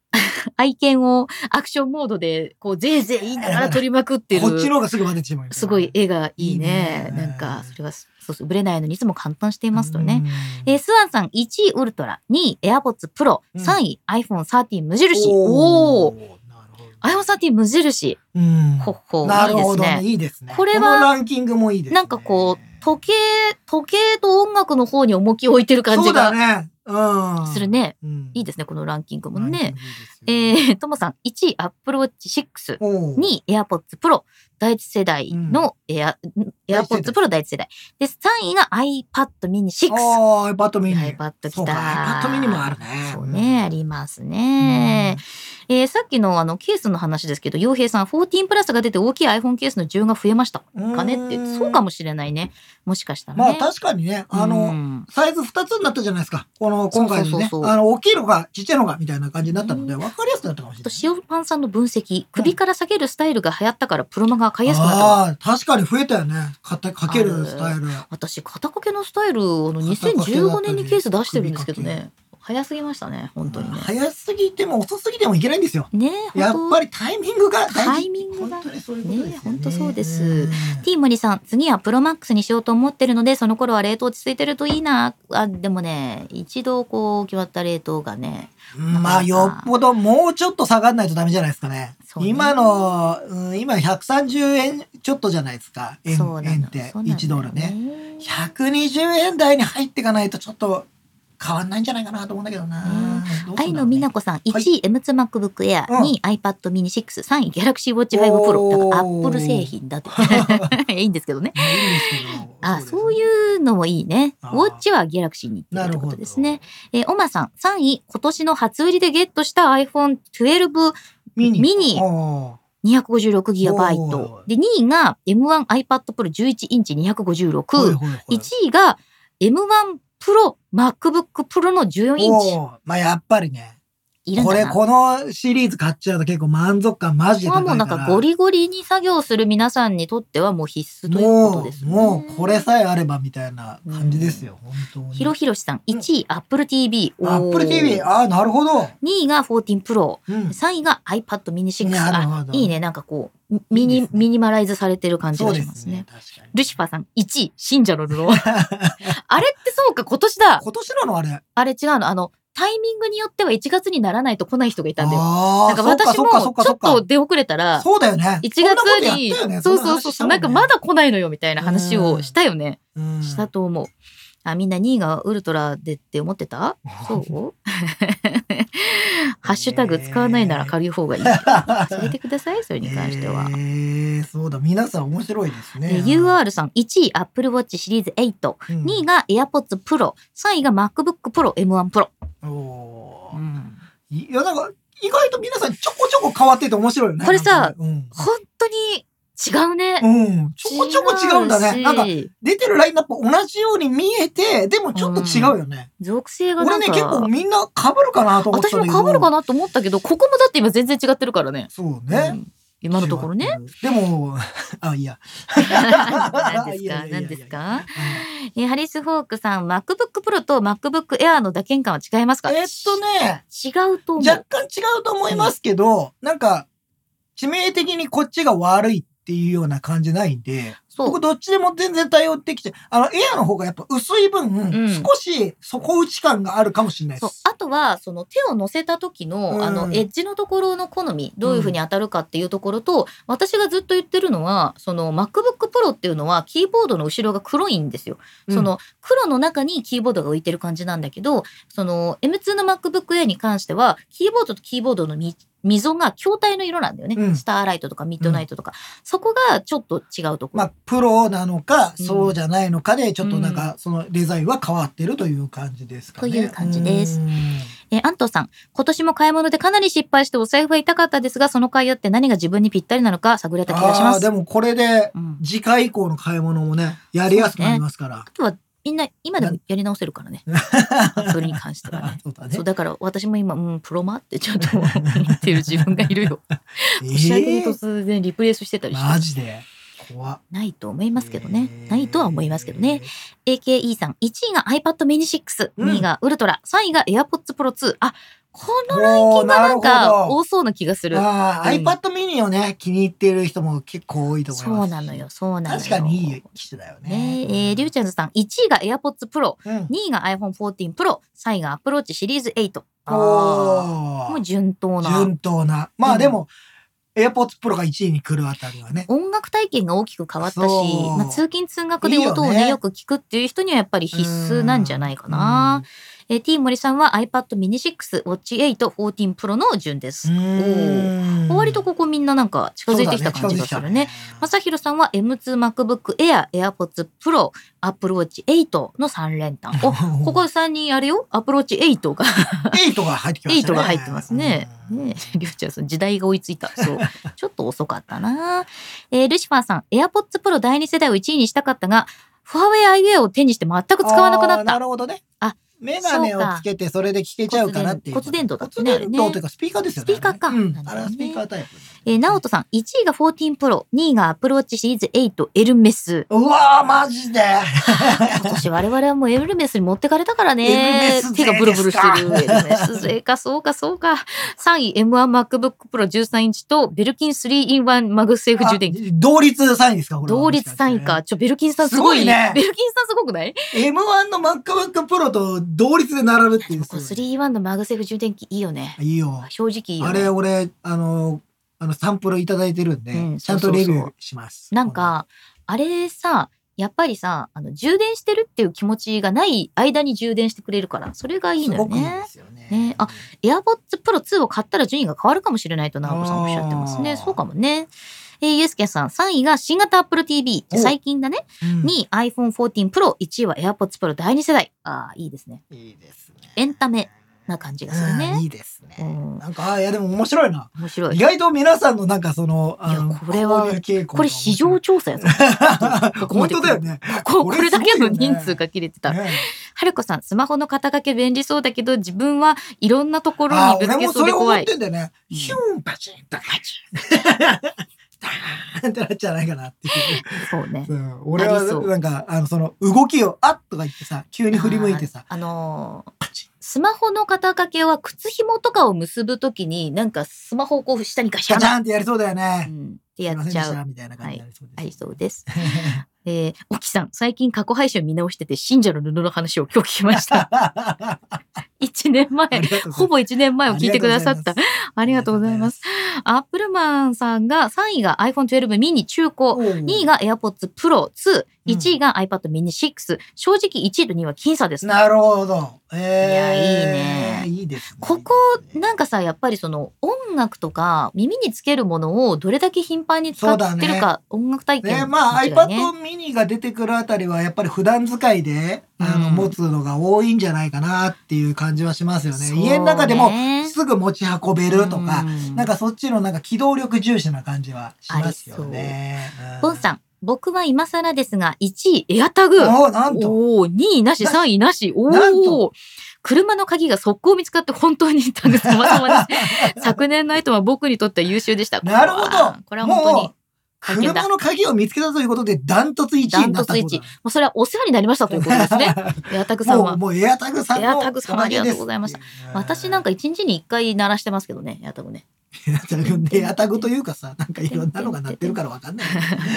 愛犬をアクションモードで、こう、ぜいぜい言いながら取りまくってる。 こっちの方がすぐバテてしまう。 すごい絵がいいね。 いいねなんか、それは、そうそう、ぶれないのにいつも簡単していますとね。えー、スワンさん、いちいウルトラ、にい AirPods Pro、さんい アイフォンサーティーン 無印。おお。アイフォンサーティーン 無印。 うん。 ほほ。 なるほどね。いいですね。 これは、 このランキングもいいですね。 なんかこう、時計、時計と音楽の方に重きを置いてる感じが。 そうだね。うん。 するね。 うん、 いいですね、このランキングもね。 いいえー、ともさん、いちい Apple Watch シックス、にい AirPods Pro、第一世代の Air、うん、AirPods Pro 第一世代。で、さんいが iPad mini シックス。 ああ、iPad mini。 iPad 来た。 iPad mini もあるね。 そうね、うん、ありますね。うん、えー、さっきのあのケースの話ですけど、洋平さん、じゅうよんプラスが出て大きい iPhone ケースの需要が増えましたかねって、そうかもしれないね。もしかしたらね。 まあ確かにね、あの、うん、サイズふたつになったじゃないですか。この、今回のね。あの、大きいのがちっちゃいのがみたいな感じになったので、分かりやすくなったかもしれない。 塩パンさんの分析、首から下げるスタイルが流行ったからプロマが買いやすくなった。 ああ、確かに増えたよね。かけるスタイル。 私、肩掛けのスタイル、あの、にせんじゅうごねんにケース出してるんですけどね。早すぎましたね、本当にね。 早すぎても遅すぎてもいけないんですよ。 ねえ、やっぱりタイミングが大事。 タイミングが。 本当にそういうことですよね。 本当そうです。T 森さん、次はプロマックスにしようと思ってるので、その頃はレート落ち着いてるといいな。あ、でもね、一度こう決まったレートがね。 まあ、よっぽどもうちょっと下がんないとダメじゃないですかね。ね、今の、うん、今ひゃくさんじゅうえんちょっとじゃないですか。円、円っていちドルね。ひゃくにじゅうえん台に入っていかないとちょっと変わんないんじゃないかなと思うんだけどな。 愛の美奈子さん、いちい エムツー MacBook Air、はい、にい iPad mini シックス、さんい Galaxy Watch ファイブ Pro。だからアップル製品だって。いいんですけどね。 いいんですけど。 あ、そういうのもいいね。ウォッチは Galaxy に行ってるってことですね。えー、おまさん、さんい、今年の初売りでゲットした アイフォンじゅうに ミニ。ミニにひゃくごじゅうろくギガバイト。で、にいが エムワン iPad Pro じゅういちインチにひゃくごじゅうろく。いちいが エムワン Pro MacBook Pro のじゅうよんインチ。 まあやっぱりね。これ、このシリーズ買っちゃうと結構満足感マジで高いから。 もうなんかゴリゴリに作業する皆さんにとってはもう必須ということですね。 もう、もうこれさえあればみたいな感じですよ。うん、本当に。 ひろひろしさん、いちい Apple ティーブイ。 Apple ティーブイ、ああ、なるほど。 にいがじゅうよん Pro、うん。さんいが iPad mini シックス。 なるほど。 いいね、なんかこう、ミニ、いいね、ミニマライズされてる感じがしますね。 そうですね、確かに。 ルシファーさん、いちい、信者の布。あれってそうか、今年だ。 今年なのあれ。 あれ違うの、あの、タイミングによってはいちがつにならないと来ない人がいたんだよ。 あなんか私もちょっと出遅れたら、 そうだよね。 いちがつに、そうそうそう、なんかまだ来ないのよみたいな話をしたよね。したと思う。あ、みんなにいがウルトラでって思ってた？そうハッシュタグ使わないなら借りる方がいい。教えてください、それに関しては。 えー、そうだ、皆さん面白いですね。 ユーアール さん、いちい Apple Watch シリーズエイト、うん、にいが AirPods Pro、さんいが MacBook Pro エムワン Pro。 おー、うん、いや、なんか、意外と皆さんちょこちょこ変わってて面白いよね。 これさ、うん、本当に違うね。 うん。ちょこちょこ違うんだね。なんか、出てるラインナップ同じように見えて、でもちょっと違うよね。 うん、属性がなんか。 俺ね、結構みんな被るかなと思ったんだけど。 私も被るかなと思ったけど、ここもだって今全然違ってるからね。 そうね。うん、 今のところね。 でも、あ、いや。 何ですか何ですかえハリス・フォークさん、MacBook Pro と MacBook Air の打鍵感は違いますか？ えっとね。 違うと思う。 若干違うと思いますけど、うん、なんか、致命的にこっちが悪いっていうような感じないんで、僕どっちでも全然対応できて、あの、エアの方がやっぱ薄い分、うん、少し底打ち感があるかもしれないです。 あとは、その手を乗せた時の、うん、あの、エッジのところの好み、どういう風に当たるかっていうところと、うん、私がずっと言ってるのは、その MacBook Pro っていうのは、キーボードの後ろが黒いんですよ。うん、その、黒の中にキーボードが浮いてる感じなんだけど、その、エムツー の MacBook Air に関しては、キーボードとキーボードのみ溝が筐体の色なんだよね、うん。スターライトとかミッドナイトとか。うん、そこがちょっと違うところ。 まあ、プロなのか、そうじゃないのかで、ちょっとなんか、そのデザインは変わってるという感じですかね。 という感じです。えー、安藤さん、今年も買い物でかなり失敗してお財布は痛かったですが、その買いあって何が自分にぴったりなのか探れた気がします。 ああ、でもこれで、次回以降の買い物もね、やりやすくなりますから。 ね、あとは、みんな今でもやり直せるからね。アップルに関してはね。そうだね。そうだから私も今、うん、プロマってちょっと思ってる自分がいるよ。年明けに突然リプレイスしてたりして。 マジで怖ないと思いますけどね。ないとは思いますけどね。エーケーイー さん、いちいが iPad mini シックス、にいがウルトラ、さんいが AirPods Pro ツー。あ、 このランキングはなんおーなるかほど多そうな気がする。 ああ、 うん iPad mini をね、気に入っている人も結構多いと思います。 そうなのよ、そうなのよ。 確かにいい機種だよね。 ねえ、えー、リュウちゃんズさん、いちいが AirPods Pro、 うん。 にいが iPhone フォーティーン Pro、さんいが Apple Watch シリーズエイト。あおーもうー順当な。 順当な。まあでも、AirPods Pro がいちいに来るあたりはね。 音楽体験が大きく変わったし、 そうまあ、通勤通学で音をね、 いいよねよく聞くっていう人にはやっぱり必須なんじゃないかな。えー、T 森さんは iPad mini シックス、Watch エイト、フォーティーン Pro の順です。 うおーん。 割とここみんななんか近づいてきた感じがするね。まさひろさんは エムツー MacBook Air、AirPods Pro、Apple Watch エイトのさん連単。お、ここさんにんあれよ、Apple Watch エイトがエイトが入ってきましたね。 エイトが入ってますね。ねえ、りゅうちゃんさん時代が追いついた。そう。ちょっと遅かったな。えー、ルシファーさん、AirPods Pro だいに世代をいちいにしたかったが、ファーウェイアイウェアを手にして全く使わなくなっあーなた。 るほどね。 あ、 メガネをつけてそれで聞けちゃうかなっていう。 骨伝導だったね骨伝導というかスピーカーですよね。 スピーカーかうんなんだよねあれはスピーカータイプ。 えー、ナオトさん、いちいがフォーティーン Pro、にいが Apple Watch シリーズエイト、エルメス。 うわー、マジで。 今年我々はもうエルメスに持ってかれたからね。 エルメス勢手がブルブルしてる。 ですかエルメス勢か、そうか、そうか。さんい、エムワン MacBook Pro じゅうさんインチと、ベルキン スリーインワン マグセーフ充電器。 あ同率さんいですかこれは。 同率さんいか。ちょ、ベルキンさんすごい。 すごいねベルキンさんすごくない？ エムワン の MacBook Pro と同率で並ぶっていう。 これ スリーインワン のマグセーフ充電器いいよね。 いいよ。 正直いいよね。 あれ、俺、あの、あの、サンプルいただいてるんで、 うんちゃんとレビューします。 なんか、あれさ、やっぱりさ、あの、充電してるっていう気持ちがない間に充電してくれるから、それがいいのよすごくいいでね。 すよね。 ねあ、AirPods Pro ツーを買ったら順位が変わるかもしれないと、直子さんおっしゃってますね。 あーそうかもね。えー、イエスケンさん、さんいが新型 Apple ティーブイ って最近だね。 うんにい iPhone フォーティーン Pro、いちいは AirPods Pro だいに世代。ああ、いいですね。 いいですね。 エンタメな感じがするうんいね。 いですね。 うんなんか、あいやでも面白いな。 面白い意。外と皆さんのなんかその、あの、 いやこれは購入傾向これ市場調査やぞ。ここま本で来る当だよね。 ここ、これだけのこれすごいよね人数が切れてた。 ねはるこさん、スマホの肩掛け便利そうだけど、自分はいろんなところあにぶつけ俺もそうれ思そで怖い。 ってんだよね。 うんヒューンパチンパチンダーンってなっちゃわないかなっていう。 そうね。 そう俺はありそうなんか、あの、その動きを、あっとか言ってさ、急に振り向いてさ、 あーあのーパチン。 スマホの肩掛けは靴紐とかを結ぶときに、なんかスマホをこう下にガシャンガチャンってやりそうだようね。 んってやっちゃう。 すいませんでしたみたいな感じになりそうです。 ありそうです。えー、おきさん、最近過去配信を見直してて、信者の布の話を今日聞きました。一年前、ほぼ一年前を聞いてくださった。ありがとうございます。アップルマンさんがさんいが アイフォントゥエルブ mini 中古、にいが AirPods Pro ツー、いちいが iPad mini シックス、正直いちいとにいは僅差です。 なるほど。えー、 いやいいねいいですね。 ここ、なんかさ、やっぱりその音楽とか耳につけるものをどれだけ頻繁に使ってるか、音楽体験ね、まあ間違い iPad ね mini が出てくるあたりはやっぱり普段使いで、あのうん持つのが多いんじゃないかなっていう感じはしますよね。 そうね家の中でもすぐ持ち運べるとか、 うんなんかそっちのなんか機動力重視な感じはしますよね。 ボンさん、僕は今更ですが、いちいエアタグ。 おーなんとおお、にいなし、さんいなし。おなんとお。車の鍵が速攻見つかって本当にタグ様々です。昨年のアイテムは僕にとっては優秀でした。 なるほど。 これは本当にもう車の鍵を見つけたということでダントツいちいダンになったトツいちい。もうそれはお世話になりましたということですね。エアタグさんは。 もうもうエアタグさんのエアタグさんありがとうございましたおかげです。 私なんか一日に一回鳴らしてますけどね、エアタグね。 エアタグねエアタグというかさ、なんかいろんなのが鳴ってるからわかんない。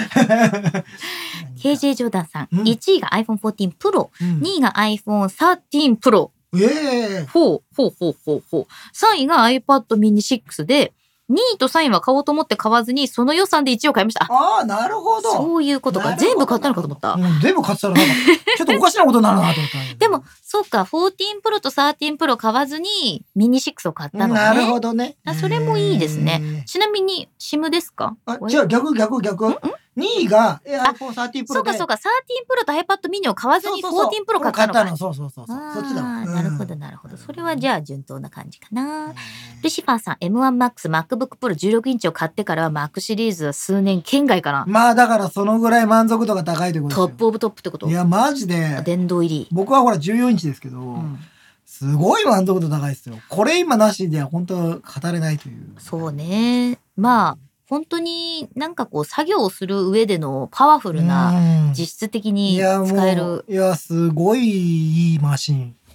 ケージェー ジョーダンさん、 うんいちいが アイフォンフォーティーン Pro、 うんにいが アイフォンサーティーン Pro、 ええほう、ほうほうほうほう。さんいが iPad mini シックスで、にいとさんいは買おうと思って買わずに、その予算でいちいを買いました。あ、 ああ、なるほど。 そういうことか。 なるほど全部買ったのかと思った。 うん、全部買ってたらなんか、ちょっとおかしなことになるなと思ったんだけど。 でも、そうか、フォーティーン Pro とサーティーン Pro 買わずに、ミニシックスを買ったのね。 なるほどね。 あそれもいいですねえー。 ちなみに、SIM ですか？ あ、違う、逆、逆、逆。にいがえ アイフォンサーティーン Pro で。 そうかそうか、サーティーン Pro と iPad mini を買わずに、フォーティーン Pro 買ったのか。 そうそうそう。そうそっちだわ。 ああ、 うんなるほど、なるほど。それはじゃあ順当な感じかな。ルシファーさん、エムワンマックス MacBook Pro じゅうろくインチを買ってからは Mac シリーズは数年圏外かな。 まあだからそのぐらい満足度が高いということですよ。 トップオブトップってこと？ いや、マジで。 殿堂入り。 僕はほらじゅうよんインチですけど、 うんすごい満足度高いですよ。これ今なしでは本当語れないという。 そうね。まあ、本当になんかこう作業をする上でのパワフルな、 うん実質的いにやも使えるう。いや、すごいいいマシン。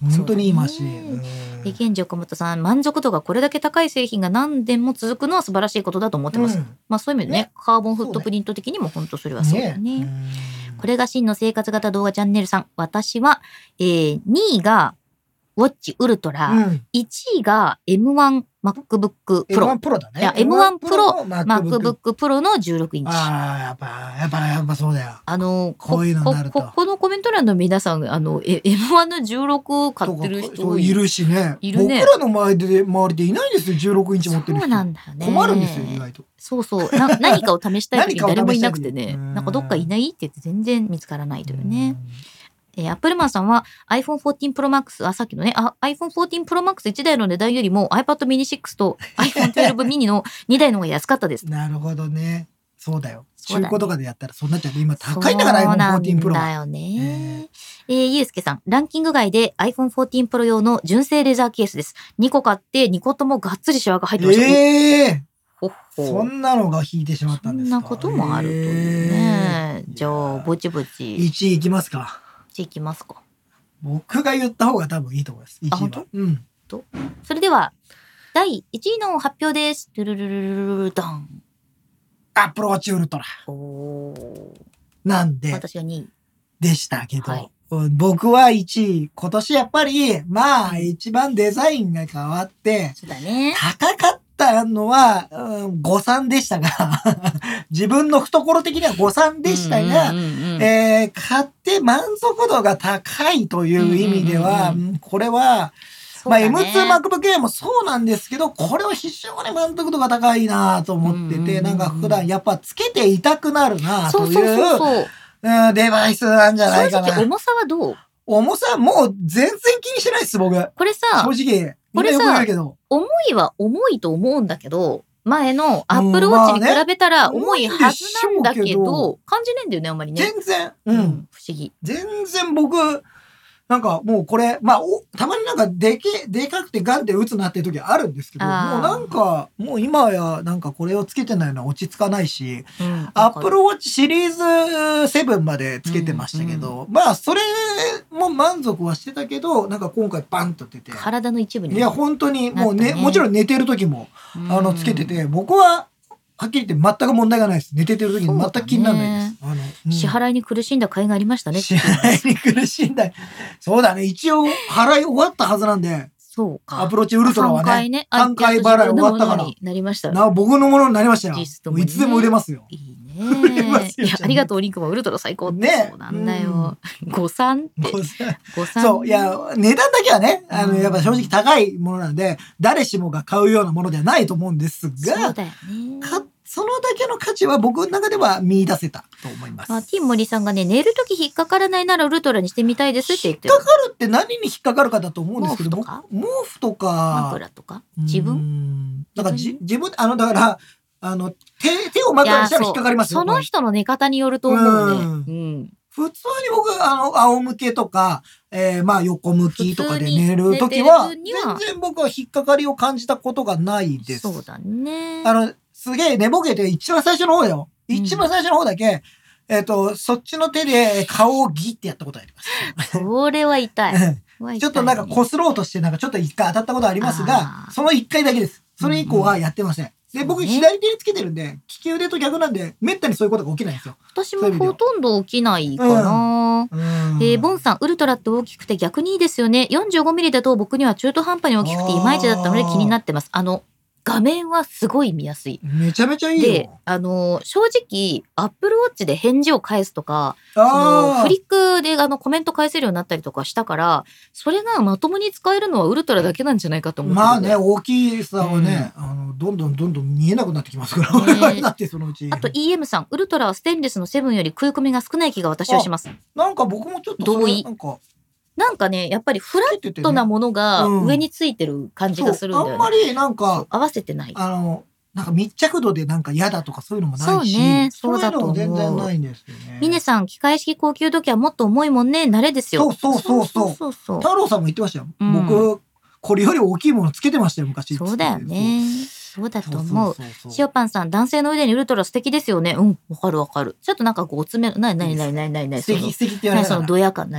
本当にいいマシそうン。 だねで現地岡本さん、満足度がこれだけ高い製品が何年も続くのは素晴らしいことだと思ってます。 うんまあそういう意味でね、 ねカーボンフットプリント的にも本当それはそうだよね。 ねこれが真の生活型動画チャンネルさん。私は、えー、にいがウォッチウルトラ、 うん。 いちいが エムワン MacBook Pro。 エムワン Pro だね。 いや エムワン Pro の MacBook。 MacBook Pro のじゅうろくインチ。 ああ、やっぱ、やっぱ、やっぱそうだよ。 あの、 こういうのになるとこここのコメント欄の皆さん、あの、え エムワン のじゅうろくを買ってるそう人いるしね。 いるね僕らの周りで、周りでいないですよ、じゅうろくインチ持ってる人。 そうなんだよね。 困るんですよ、意外と。 そうそう。な何かを試したい時に誰もいなくてね。 何かを試したい時になんかどっかいないって言って全然見つからないというね。えー、アップルマンさんは アイフォンフォーティーン Pro Max、あ、さっきのね、あ アイフォンフォーティーン Pro Maxいちだいの値段よりも iPad mini シックスと アイフォントゥエルブ mini のにだいの方が安かったです。 なるほどね。そうだよ。 そうだね中古とかでやったらそうなっちゃう。今高いんだからそうなん iPhone フォーティーン Pro は。 だよね。えー、ゆうすけさん、ランキング外で iPhone フォーティーン Pro 用の純正レザーケースです。にこ買ってにこともがっつりシワが入ってました。 ええほっほー、そんなのが引いてしまったんですか。 そんなこともあるというね。 えーじゃあ、ぼちぼち。 いちいいきますか。 いちいきますか。 僕が言った方が多分いいと思います。いちいは。 本当うん。 それでは、だいいちいの発表です。ルルルルルルルドン。 アプローチウルトラ。 おー。 なんで、 私がにい。 でしたけど、 はいうん僕はいちい。今年やっぱり、まあ、一番デザインが変わって、 そうだね。 高かったのは、うん、誤算でしたが、自分の懐的には誤算でしたが、 うんうんうんうんえー買って満足度が高いという意味では、 うんうんうんこれは、まあ、 そうだねエムツー MacBook Air もそうなんですけど、これは非常に満足度が高いなと思ってて、 うんうんうんうんなんか普段やっぱつけていたくなるなといそうそうそううそう。 うんデバイスなんじゃないかな。 正直重さはどう？ 重さもう全然気にしてないです、僕。 これさ、 正直。 これさみんなよく言うけど。 重いは重いと思うんだけど、前の Apple まあ Watch ねに比べたら重いはずなんだけ重いでしょうけどど、感じないんだよね、あんまりね。 全然。 ううんん。 不思議。 全然僕、なんかもうこれ、まあ、おたまになんかでけ、でかくてガンって打つなっていう時あるんですけど、もうあーなんか、もう今やなんかこれをつけてないのは落ち着かないし、 うんアップルウォッチシリーズセブンまでつけてましたけど、まあそれも満足はしてたけど、なんか今回バンと出て。 体の一部に。 いや、本当にもうね、 なったねもちろん寝てる時も、あの、つけてて、僕は、はっきり言って全く問題がないです。寝ててる時に全く気にならないです。あの、うん支払いに苦しんだ甲斐がありましたね。 支払いに苦しんだ。そうだね。一応、払い終わったはずなんで、 そうか。 アプローチウルトラはさんかいね、 ね。 さんかい払い終わったから自分のものになりました。 な僕のものになりましたよ。 実質もねいつでも売れますよ。 いい売れまね。 すよいや、ありがとう、お肉もウルトラ最高って。 ねそうなんだよ。誤算って。誤算。 そう、いや、値段だけはね、あの、 うんやっぱ正直高いものなんで、誰しもが買うようなものではないと思うんですが、 そうだよね。 かそのだけの価値は僕の中では見出せたと思います。 あ、ティン森さんがね、寝るとき引っかからないならウルトラにしてみたいですって言ってる引っか。かるって何に引っかかるかだと思うんですけど、 毛布とか僕毛布とか、 枕とか自分分だからじ自自分、あの、だから、あの、手、手を枕にしたら引っかかりますよ。 その人の寝方によると思うね。 うんうん。 普通に僕、あの、仰向けとか、えー、まあ横向きとかで寝るとき普は、全通に寝てる分には然僕は引っかかりを感じたことがないです。 そうだね。 あの、すげえ寝ぼけて一番最初の方だよ。 うん一番最初の方だけ、えっ、と、そっちの手で顔をギッてやったことあります。 それは痛い。 ちょっとなんか擦ろうとしてなんかちょっと一回当たったことありますがあ、ーその一回だけです。それ以降はやってません。で、僕そうね左手につけてるんで、利き腕と逆なんで、めったにそういうことが起きないんですよ。 私もほとんど起きないかな。 うんえー、ボンさん、ウルトラって大きくて逆にいいですよね。よんじゅうごミリだと僕には中途半端に大きくていまいちだったので気になってます。あの、画面はすごい見やすい。 めちゃめちゃいいでよ。、 あの、正直、アップルウォッチで返事を返すとか、そあーのフリックであのコメント返せるようになったりとかしたから、それがまともに使えるのはウルトラだけなんじゃないかと思ってるまあね、大きさはね、あの、どんどんどんどん見えなくなってきますから、 ねだってそのうち。 あと イーエム さん、ウルトラはステンレスのセブンより食い込みが少ない気が私はします。 なんか僕もちょっとそれ同意なんか、 なんかね、やっぱりフラつけててねットなものがうん上についてる感じがするんだそうあんよね。 まりなんそうか、 合わせてない。 あの、なんか密着度でなんか嫌だとかそういうのもないし、 そうねそうだと思うそういうのも全然ないんですよね。 ミネさん、機械式高級時計はもっと重いもんね。慣れですよ。 そうそうそうそうそうそう太郎さんも言ってましたよ。 うん僕、これより大きいものつけてましたよ、昔。 そうだよね。そうだと思う。 そうそうそうそう塩パンさん、男性の腕にウルトラ素敵ですよね。うん、わかるわかる。ちょっとなんかこう、おつめ、なになになになになになに素敵、素敵って言われたからそのドヤ感ない。 どうや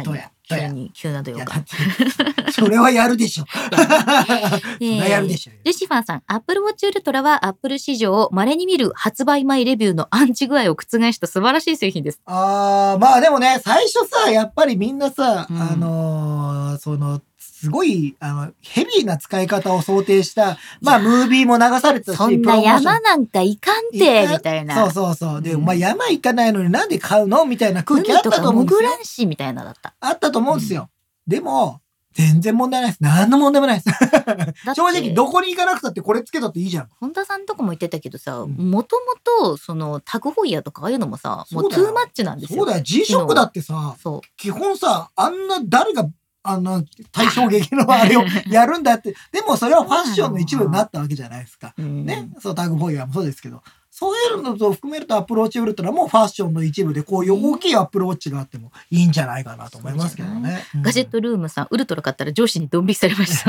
急に、急な土曜か。 それはやるでしょ。それはやるでしょ。 ルシファーさん、Apple Watch Ultra は Apple 史上稀に見る発売前レビューのアンチ具合を覆した素晴らしい製品です。 ああ、まあでもね、最初さ、やっぱりみんなさ、うん、あのー、その、すごい、あの、ヘビーな使い方を想定した、まあ、ムービーも流されてたし、 そんな山なんか行かんて、みたいな。 そうそうそう。で、うん、まあ、山行かないのになんで買うのみたいな空気あったと思うんですよ。 海とか潜らんし、みたいなだった。 あったと思うんですよ。うん、でも、全然問題ないです。何の問題もないです。正直、どこに行かなくたってこれつけたっていいじゃん。 本田さんとかも言ってたけどさ、もともと、その、タグホイヤーとかああいうのもさ、もうトゥーマッチなんですよ。 そうだよ。G ショックだってさ、基本さ、あんな誰が、あの、対衝撃のあれをやるんだって。でもそれはファッションの一部になったわけじゃないですか。ね。そう、タグホイヤーもそうですけど。そういうのと含めるとアップルウォッチウルトラもファッションの一部でこういう大きいアップルウォッチがあってもいいんじゃないかなと思いますけどね。 ガジェットルームさん、ウルトラ買ったら上司にドン引きされました。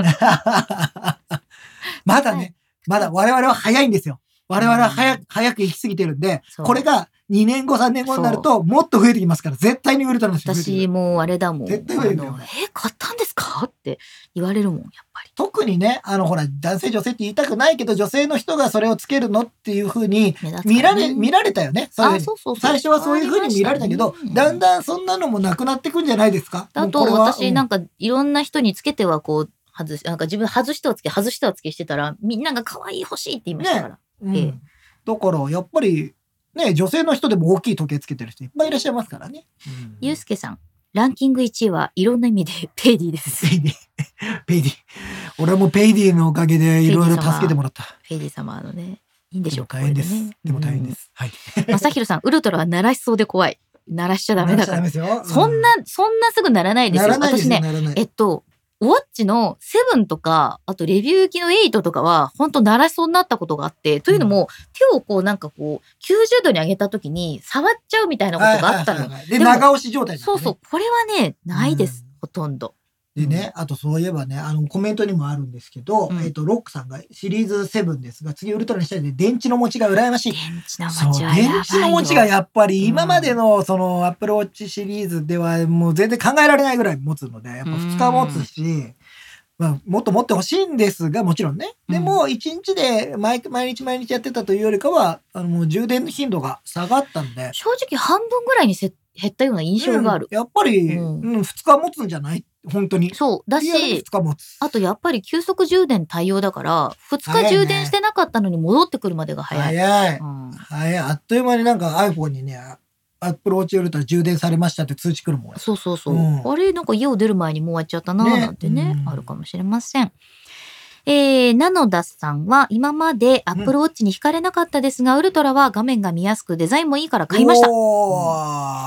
まだね、まだ我々は早いんですよ。我々は早く、早く行き過ぎてるんで、これがにねんご、さんねんごになるともっと増えてきますから、絶対にウルトラの人増えてくる。 私もうあれだもん。 絶対増えてくる。 え、買ったんですかって言われるもん、やっぱり。 特にね、あのほら、男性女性って言いたくないけど、女性の人がそれをつけるのっていう風に見られ、見られたよね。そういうそうそうそう最初はそういう風に見られたけど、ね、だんだんそんなのもなくなってくんじゃないですか。 あと私なんかいろんな人につけてはこう、外し、なんか自分外してはつけ、外してはつけしてたら、みんなが可愛い欲しいって言いましたから。 ね、うん。だから、やっぱり、ね、女性の人でも大きい時計つけてる人いっぱいいらっしゃいますからね。 うん、ゆうすけさん、ランキングいちいはいろんな意味でペイディです。 ペイディ。ペイディ。俺もペイディのおかげでいろいろ助けてもらった。 ペイディ様のね、いいんでしょうか。 大変です。ね、でも大変です。うん、はい。 まさひろさん、ウルトラは鳴らしそうで怖い。鳴らしちゃダメだから。そんな、そんなすぐ鳴らないですよ。 ならないですよ。 私ね、えっと、ウォッチのセブンとか、あとレビュー行きのエイトとかは、本当鳴らしそうになったことがあって、というのも、手をこうなんかこう、きゅうじゅうどに上げた時に触っちゃうみたいなことがあったの。 で、長押し状態、 ね、そうそう、これはね、ないです、ほとんど。 でね、あとそういえばね、あの、コメントにもあるんですけど、うん、えっと、ロックさんがシリーズセブンですが、次ウルトラにしたいで、電池の持ちが羨ましい。 電池の持ちはやばいよ。 電池の持ちがやっぱり、今までのその、アップルウォッチシリーズではもう全然考えられないぐらい持つので、やっぱふつか持つし、まあ、もっと持ってほしいんですが、もちろんね。でも、いちにちで毎、毎日毎日やってたというよりかは、あの、もう充電の頻度が下がったんで。 正直半分ぐらいにせ減ったような印象がある。 うん、やっぱり、うん、うん、ふつか持つんじゃない本当に。 そう。だし、 ふつか持つ。 あとやっぱり急速充電対応だから、ふつか充電してなかったのに戻ってくるまでが早い。 早い。うん、早い。あっという間になんか iPhone にね、アップルウォッチウルトラ充電されましたって通知来るもん。 そうそうそう。うん、あれ、なんか家を出る前にもう終わっちゃったなーなんてね、ねうん、あるかもしれません。えー、ナノダスさんは今までアップルウォッチに惹かれなかったですが、うん、ウルトラは画面が見やすくデザインもいいから買いました。うん、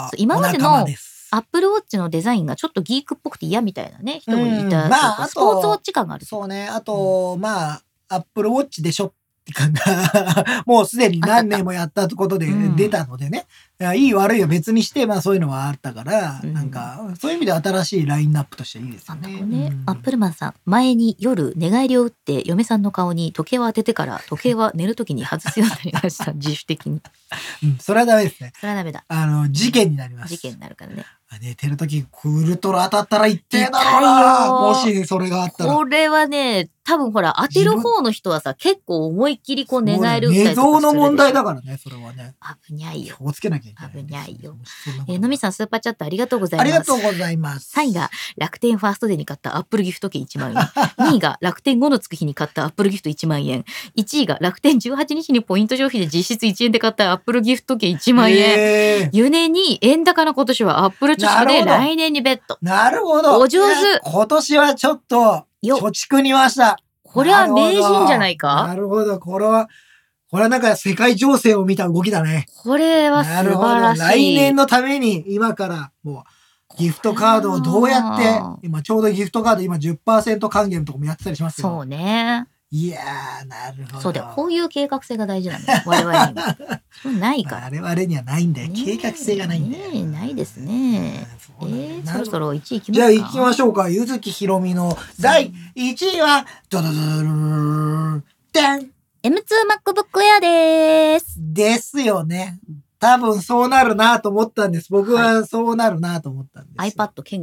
今までのアップルウォッチのデザインがちょっとギークっぽくて嫌みたいなね、人もいた、うんまあ、スポーツウォッチ感がある。 そうね。あと、うん、まあ、アップルウォッチでしょって感じ。もうすでに何年もやったことで出たのでね。いや、いい悪いは別にして、まあそういうのはあったから、うん、なんか、そういう意味で新しいラインナップとしていいですよね。 ね、うん、アップルマンさん、前に夜寝返りを打って嫁さんの顔に時計を当ててから時計は寝るときに外すようになりました。自主的に。 うん、それはダメですね。 それはダメだ。 あの、事件になります。 事件になるからね。 寝てるとき、ウルトラ当たったら一定だろうな。もしそれがあったら。 これはね、多分ほら、当てる方の人はさ、結構思いっきりこう寝返る打ったりとかするでしょ。 寝相の問題だからね、それはね。 危にゃいよ。 気をつけなきゃいけない。 危にゃいよ。えー、のみさんスーパーチャットありがとうございます。 ありがとうございます。 さんいが楽天ファーストデーに買ったアップルギフト券いちまんえん。にいが楽天ごのつく日に買ったアップルギフトいちまんえん。いちいが楽天じゅうはちにちにポイント消費で実質いちえんで買ったアップルギフト券いちまんえん。ゆねに円高な今年はアップル貯蓄で来年にベット。 なるほど。 お上手。 今年はちょっと貯蓄にました。 これは名人じゃないか？ なるほど。これは、これはなんか世界情勢を見た動きだね。 これは素晴らしい。 来年のために今からもうギフトカードをどうやって、今ちょうどギフトカード今 じゅっパーセント 還元とかもやってたりしますよ。 そうね。 いやー、なるほど。 そうだよ。こういう計画性が大事なんだよ。我々には。そうないから。 我々にはないんだよ。計画性がないんだよ。 ねえ、ないですね。えー、そろそろいちいいきますか。じゃあ行きましょうか。ゆずきひろみのだいいちいは、ドドドドーでんエムツー MacBook Air でーす。 ですよね。多分そうなるなと思ったんです。僕はそうなるなと思ったんです。 iPad 圏外。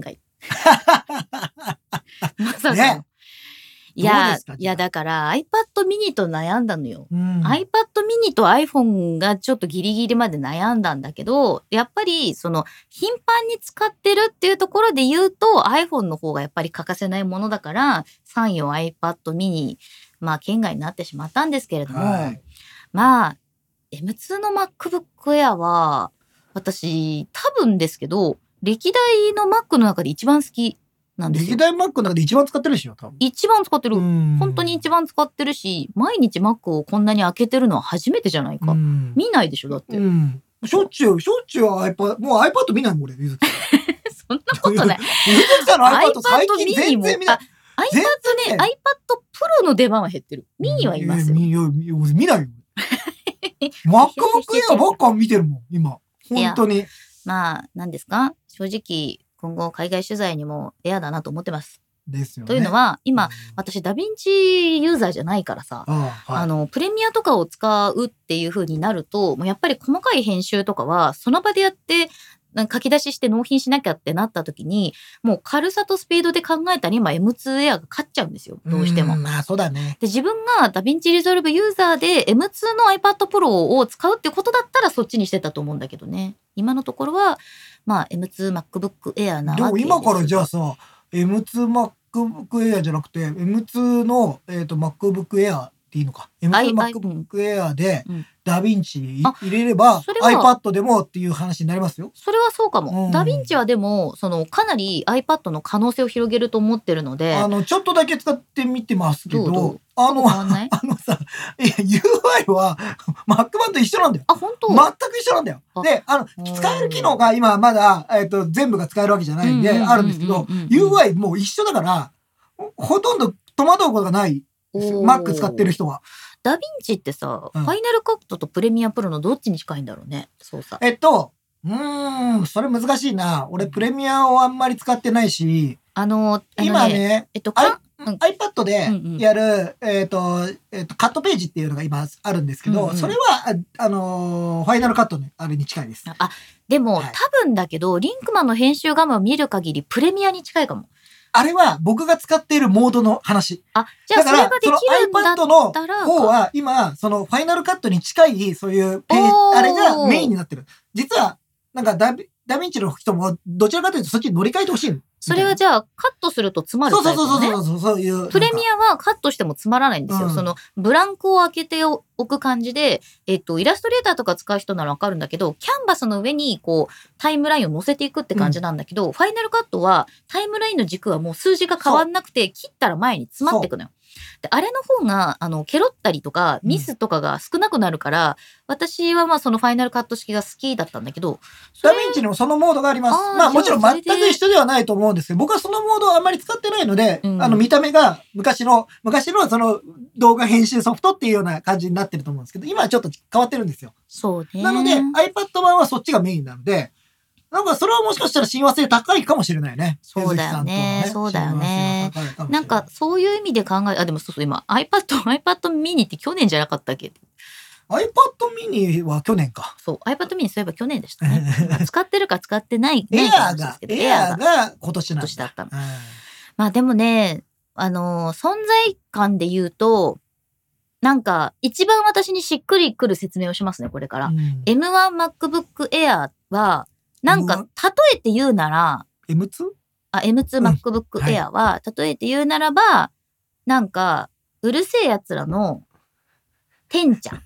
まさか。 ねいやどうですか、 いやだから iPad mini と悩んだのよ。 うん、 iPad mini と iPhone がちょっとギリギリまで悩んだんだけど、やっぱりその頻繁に使ってるっていうところで言うと iPhone の方がやっぱり欠かせないものだから、さんよん iPad mini、まあ圏外になってしまったんですけれども、 はい、 まあ エムツー の MacBook Air は私多分ですけど、歴代の Mac の中で一番好きなんですよ。 歴代 Mac の中で一番使ってるでしょ、多分。 一番使ってる。 うん本当に一番使ってるし、毎日 Mac をこんなに開けてるのは初めてじゃないか。 うん見ないでしょ、だって。 うんしょっちゅう、しょっちゅう iPad、もう iPad 見ないもん俺、ゆずきさん。 そんなことない。 ゆずきさんの iPad 最 iPad 近 mini も全然見ない。 あ iPad ね、iPad Pro の出番は減ってる。ミニはいますよ。 いや見よ見ないよ。MacBook Air ばっか見てるもん、今。本当に。 まあ、何ですか正直、今後海外取材にもエアだなと思ってます。 ですよね。 というのは、今、 うん私ダヴィンチユーザーじゃないからさ、 ああ、はい、 あの、プレミアとかを使うっていう風になると、もうやっぱり細かい編集とかは、その場でやって、なんか書き出しして納品しなきゃってなった時に、もう軽さとスピードで考えたら今 エムツー エアが勝っちゃうんですよ。どうしても。 んまあ、そうだね。 で、自分がダヴィンチリゾルブユーザーで エムツー の iPad Pro を使うってことだったらそっちにしてたと思うんだけどね。今のところは、まあ エムツー MacBook Air なわけです。 でも今からじゃあさ、エムツー MacBook Air じゃなくて、エムツー の、えーと MacBook Air っていいのか。エムツー MacBook Air でダヴィンチ入れれば iPad でもっていう話になりますよ。 それはそうかも。 うんダヴィンチはでも、そのかなり iPad の可能性を広げると思ってるので。 あの、ちょっとだけ使ってみてますけど、 どうどうあの、 変わんないあのさ、いや ユーアイ は Mac 版と一緒なんだよ。 あ、本当？ 全く一緒なんだよ。で、あの、使える機能が今まだ、えっと、全部が使えるわけじゃないんで、 うんうんうんうんうんあるんですけど、ユーアイ もう一緒だから、ほとんど戸惑うことがない。Mac 使ってる人は。 ダヴィンチってさ、 うんファイナルカットとプレミアプロのどっちに近いんだろうね、操作。 えっと、うーん、それ難しいな。俺、プレミアをあんまり使ってないし、 あの、あのね今ね、 えっと、 あいかうん iPad でうんうんやる、えっと、えっと、カットページっていうのが今あるんですけど、 うんうんそれは、あ、あのーファイナルカットのあれに近いです。 あ、でも、 はい多分だけど、リンクマンの編集画面を見る限り、プレミアに近いかも。 あれは僕が使っているモードの話。 あ、じゃあだからそれが、できるんだっその iPad たら。 の方は今、そのファイナルカットに近い、そういうページおーあれがメインになってる。実は、なんかダビダヴィンチの人もどちらかというとそっちに乗り換えてほしい。 それはじゃあ、カットすると詰まるそうタイプ、ね。 そうそうそうそう、そういう。 プレミアはカットしてもつまらないんですよ。 うんそのブランクを開けておく感じで、えっと、イラストレーターとか使う人ならわかるんだけど、キャンバスの上にこうタイムラインを乗せていくって感じなんだけど、ファイナルカットはタイムラインの軸はもう数字が変わんなくて、切ったら前に詰まっていくのよ。で、あれの方が、あの、ケロったりとか、ミスとかが少なくなるから、私はまあそのファイナルカット式が好きだったんだけど、それダヴィンチにもそのモードがあります。 あーまあもちろんじゃあそれで全く一緒ではないと思うんですけど、僕はそのモードをあんまり使ってないので、 うんあの見た目が昔の、昔のその動画編集ソフトっていうような感じになってると思うんですけど、今はちょっと変わってるんですよ。 そうね。 なので iPad 版はそっちがメインなので、なんかそれはもしかしたら親和性高いかもしれないね。 そうだよね柚木さんとのそうだよね親和性が高いかもしれなんか、そういう意味で考え、あ、でもそうそう、今、iPad、iPad mini って去年じゃなかったっけ？ iPad mini は去年か。 そう、iPad mini そういえば去年でしたね。まあ使ってるか使ってない、 エないかアーがもしれないです、けどエアーが今年今なんだ。 年だったの。 うんまあでもね、あのー存在感で言うと、なんか、一番私にしっくりくる説明をしますね、これから。 うんエムワン MacBook Air は、なんか、例えて言うなら、 エムツー? あ、エムツー MacBook はい Air は、例えて言うならば、なんか、うるせえ奴らの、てんちゃん。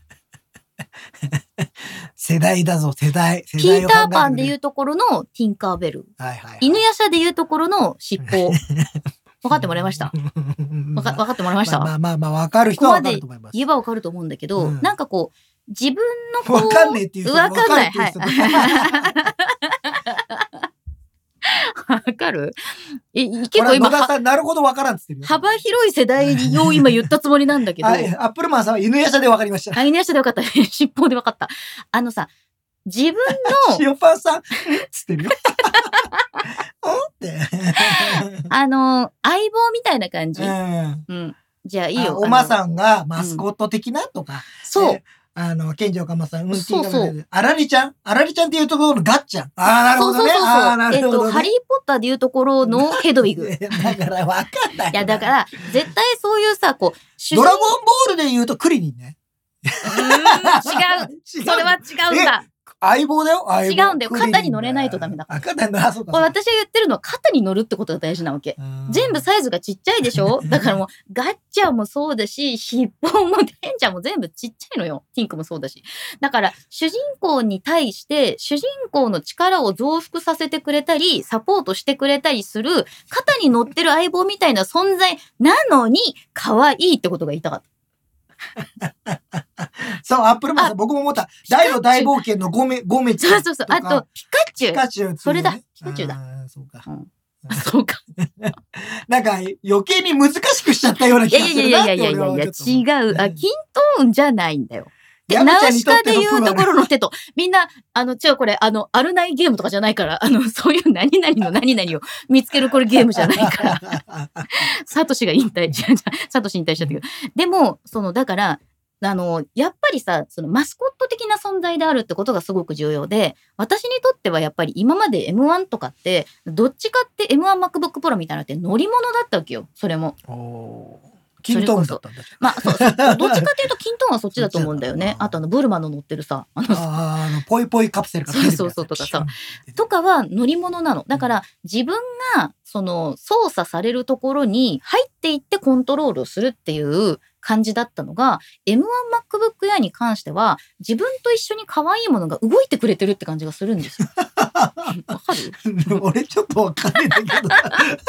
世代だぞ、世代。世ピー代を考えてくれターパンで言うところのティンカーベル。 はいはいはい。 犬夜叉で言うところの尻尾。分かってもらいました分か分かってもらいました、 まあまあまあ、わかる人はわかると思います。 言えば分かると思うんだけど、 うんなんかこう、自分のこう、 わかんねえっていう人わかんない。 わかるっていう人はい。わかるえ結構ほら今、 野田さん、なるほどわからんっつってるよ。 幅広い世代を今言ったつもりなんだけど、 はい、アップルマンさんは犬夜叉でわかりました。 あ、犬夜叉で分かった。尻尾で分かった。あのさ、自分の、 塩パンさん、んっつってるよ。おって。 あの、相棒みたいな感じ。 うん。 うん。じゃあいいよ。 あおまん。 さんがマスコット的なとか。 そう。 えあの、健常かまさん、うん、 そうそう。 あられちゃんあられちゃんっていうところのガッちゃん。ああ、なるほどね。 そうそうそうそう。 あなるほどね、 えっと、ハリーポッターでいうところのヘドウィグ。 だからわかんない。 いや、だから、絶対そういうさ、こう、 ドラゴンボールで言うとクリリンね。 うーん、違う。それは違うんだ。 相棒だよ、相棒。 違うんだよ。肩に乗れないとダメだから。 肩に乗らそうか。 これ私が言ってるのは肩に乗るってことが大事なわけ。全部サイズがちっちゃいでしょだからもう、ガッチャもそうだし、ヒッポンもデンジャーも全部ちっちゃいのよ。ティンクもそうだし。だから、主人公に対して、主人公の力を増幅させてくれたり、サポートしてくれたりする、肩に乗ってる相棒みたいな存在なのに、可愛いってことが言いたかった。 そう、アップルマンさん、僕も思った。大の大冒険のゴメ、ゴメちゃん。そうそうそう。あと、ピカチュウ。 ピカチュウ、ね。 それだ。ピカチュウだ。 そうか。 うん、そうか。 なんか、余計に難しくしちゃったような気がするな。 いやいやいやいやいやいや、違う。あ、キントーンじゃないんだよ。で、ナウシカでいうところの手と、みんな、あの、違う、これ、あの、あるないゲームとかじゃないから、あの、そういう何々の何々を見つけるこれゲームじゃないから。サトシが引退、違う違う、サトシ引退しちゃったけど。でも、その、だから、あの、やっぱりさ、そのマスコット的な存在であるってことがすごく重要で、私にとってはやっぱり今まで エムワン とかって、どっちかって エムワン MacBook Pro みたいなのって乗り物だったわけよ、それも。 おー。キントーンだったんだ。 まあ、そうそう。どっちかっていうと、キントーンはそっちだと思うんだよね。あと、あの、ブルマの乗ってるさ。 あの、ああの、ポイポイカプセルがそうそうそうとかさ。とかは乗り物なの。だから、自分が、その、操作されるところに入っていってコントロールをするっていう感じだったのが、エムワン MacBook Air に関しては、自分と一緒に可愛いものが動いてくれてるって感じがするんですよ。わかる？ 俺ちょっとわかんないんだけど。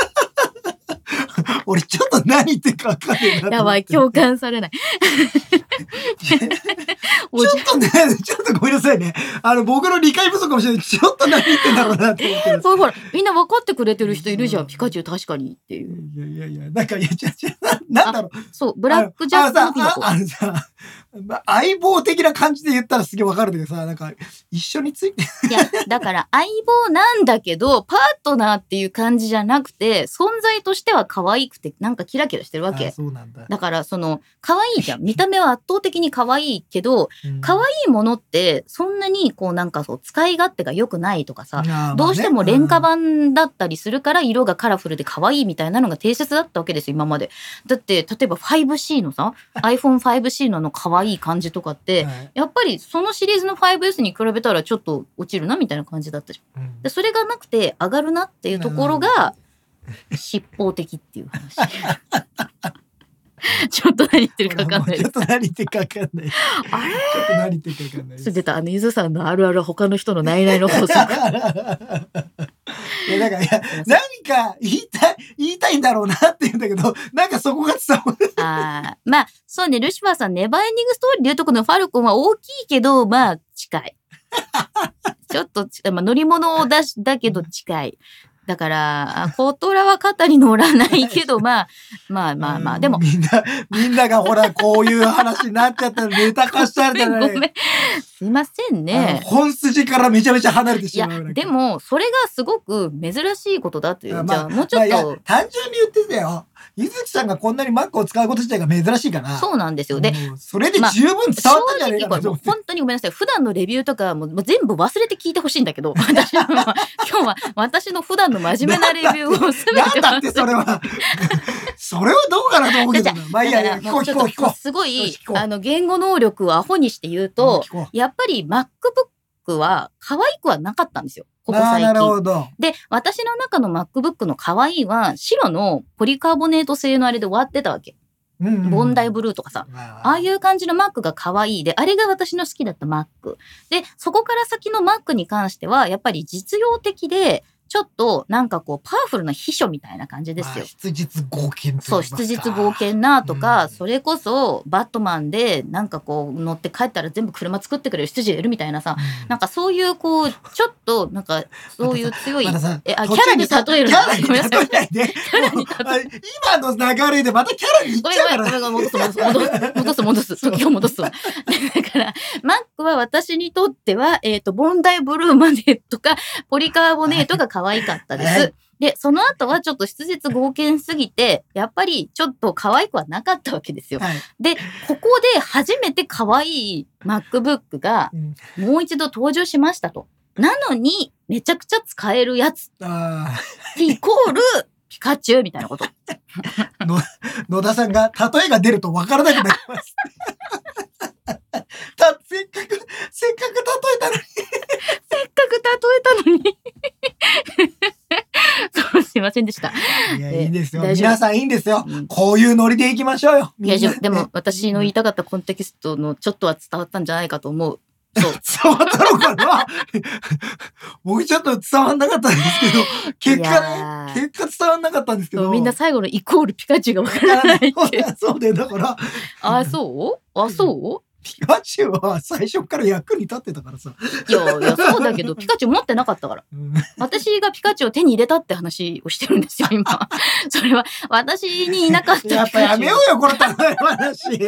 俺ちょっと何言ってるか分かんないな。 やばい、共感されない。 ちょっとね、ちょっとごめんなさいね。あの、僕の理解不足かもしれない。ちょっと何言ってんだろうなって思ってます。 ほらほら、みんな分かってくれてる人いるじゃん、ピカチュウ確かにっていう。 いやいやいや、なんか、いや、ちゃちゃ、なんだろう。 そう、ブラックジャックのピノコ。 あのさ、相棒的な感じで言ったらすげえ分かるんだけどさ、なんか、一緒について。 いや、だから相棒なんだけど、パートナーっていう感じじゃなくて、存在としては可愛くて、なんかキラキラしてるわけ。 そうなんだ。 だから、その、可愛いじゃん。見た目は圧倒的に可愛いけど、うん、可愛いものって、そんなに、こうなんかそう、使い勝手が良くないとかさ、ね、どうしても廉価版だったりするから、色がカラフルで可愛いみたいなのが定説だったわけですよ、今まで。だって、例えば ファイブシー のさ、アイフォンファイブシー のあの可愛い感じとかって、はい、やっぱりそのシリーズの ファイブエス に比べたらちょっと落ちるなみたいな感じだったじゃん。うん、でそれがなくて上がるなっていうところが尻尾的っていう話。ちょっと何言ってるか分かんないです。 ちょっと何言ってるか分かんない。あれちょっと何言ってるか分かんないです。 それ出た、あの、ゆずさんのあるあるは他の人のないないの法則。 いや、だから、いや、何か言いたい、言いたいんだろうなって言うんだけど、なんかそこが伝わる。 ああ、まあ、そうね、ルシファーさん、ネバーエンディングストーリーでいうとこのファルコンは大きいけど、まあ、近い。ちょっと、まあ、乗り物を出し、だけど近い。だから、コトラは肩に乗らないけど、まあ、まあまあまあ、でも。 みんな、みんながほら、こういう話になっちゃったらネタ化しちゃうじゃない。 ごめん、ごめん。すいませんね。 本筋からめちゃめちゃ離れてしまう。 いや、でも、それがすごく珍しいことだという。 まあ、 じゃあ、もうちょっと。まあ、 単純に言ってたよ。ゆずきさんがこんなに Mac を使うこと自体が珍しいから。 そうなんですよ。で、 それで十分伝わったんじゃないかな、まあ、 正直、本当にごめんなさい。普段のレビューとかももう全部忘れて聞いてほしいんだけど、私の今日は私の普段の真面目なレビューをすべて。 なんだってそれは。それはどうかなと思うけどな。まあいいやいや、聞こう聞こう聞こう。 すごい、あの、言語能力をアホにして言うと、やっぱり MacBook は可愛くはなかったんですよ。ここ最近。 なるほど。 で、私の中の MacBook の可愛いは白のポリカーボネート製のあれで終わってたわけ。うんうん、ボンダイブルーとかさ、ああいう感じの Mac が可愛いで、あれが私の好きだった Mac。で、そこから先の Mac に関しては、やっぱり実用的で、ちょっとなんかこうパワフルな秘書みたいな感じですよ。 質実剛健とそう、質実剛健なとか、うん、それこそバットマンでなんかこう乗って帰ったら全部車作ってくれる執事がいるみたいなさ、うん、なんかそういうこう、ちょっとなんかそういう強い、 ままえあキャラに例えるの。キャラに例えないで。今の流れでまたキャラに言っちゃうから。 ごめんごめん、戻す戻す、戻す、戻す、戻す、時を戻すわ。だから、Mac は私にとっては、えっと、ボンダイブルーまでとか、ポリカーボネートが可愛かったです。 で、その後はちょっと質実剛健すぎて、やっぱりちょっと可愛くはなかったわけですよ。 はい、 で、ここで初めて可愛い MacBook がもう一度登場しましたと。なのに、めちゃくちゃ使えるやつ。 あイコール、ピカチュウみたいなこと。 の野田さんが例えが出ると分からなくなります。たせっかく、せっかく例えたのに。 せっかく例えたのに。そう、すいませんでした。 いや、いいですよ。 大丈夫皆さんいいんですよ。 うん、 こういうノリでいきましょうよ。 いや、でも私の言いたかったコンテキストのちょっとは伝わったんじゃないかと思う。そう。 伝わったのかな僕ちょっと伝わんなかったんですけど、結果ね、結果伝わんなかったんですけど。 みんな最後のイコールピカチュウがわからないって。 そうで、だから。 あ、そうあ、そうピカチュウは最初から役に立ってたからさ。 いやいや、そうだけど、ピカチュウ持ってなかったから。うん、私がピカチュウを手に入れたって話をしてるんですよ、今。それは、私にいなかった。 やっぱやめようよ、この例え話。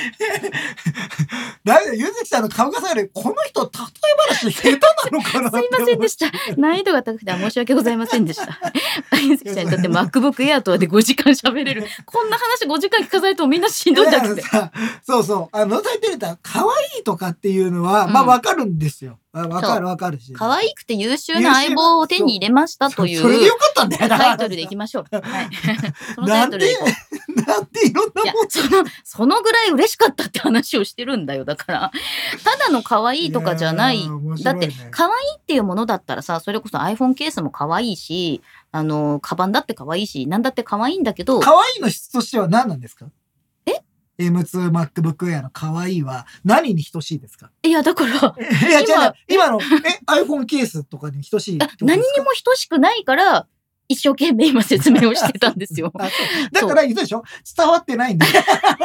だいぶ、ゆずきさんの顔がさより、この人、例え話下手なのかなすいませんでした。難易度が高くて申し訳ございませんでした。ゆずきさんにとって MacBook Air とはでごじかん喋れる。こんな話ごじかん聞かされるとみんなしんどいんだって。 そうそう。あの、のぞいてると、可愛いとかっていうのは、うん、まあわかるんですよ。わかるわかるし。 可愛くて優秀な相棒を手に入れましたという。 それでよかったんだよ。 タイトルでいきましょう。はい。そのタイトルでいこう。 なんでいろんなもん。いや、 その、そのぐらい嬉しかったって話をしてるんだよ。だから、ただの可愛いとかじゃない。いね、だって、可愛いっていうものだったらさ、それこそ iPhone ケースも可愛いし、あの、カバンだって可愛いし、なんだって可愛いんだけど。 可愛いの質としては何なんですか？エムツー MacBook Air の可愛いは何に等しいですか？いや、だから。 いや、今、今の、え、iPhone ケースとかに等しい。 何にも等しくないから、一生懸命今説明をしてたんですよ。 だから言うでしょ？伝わってないんだよ。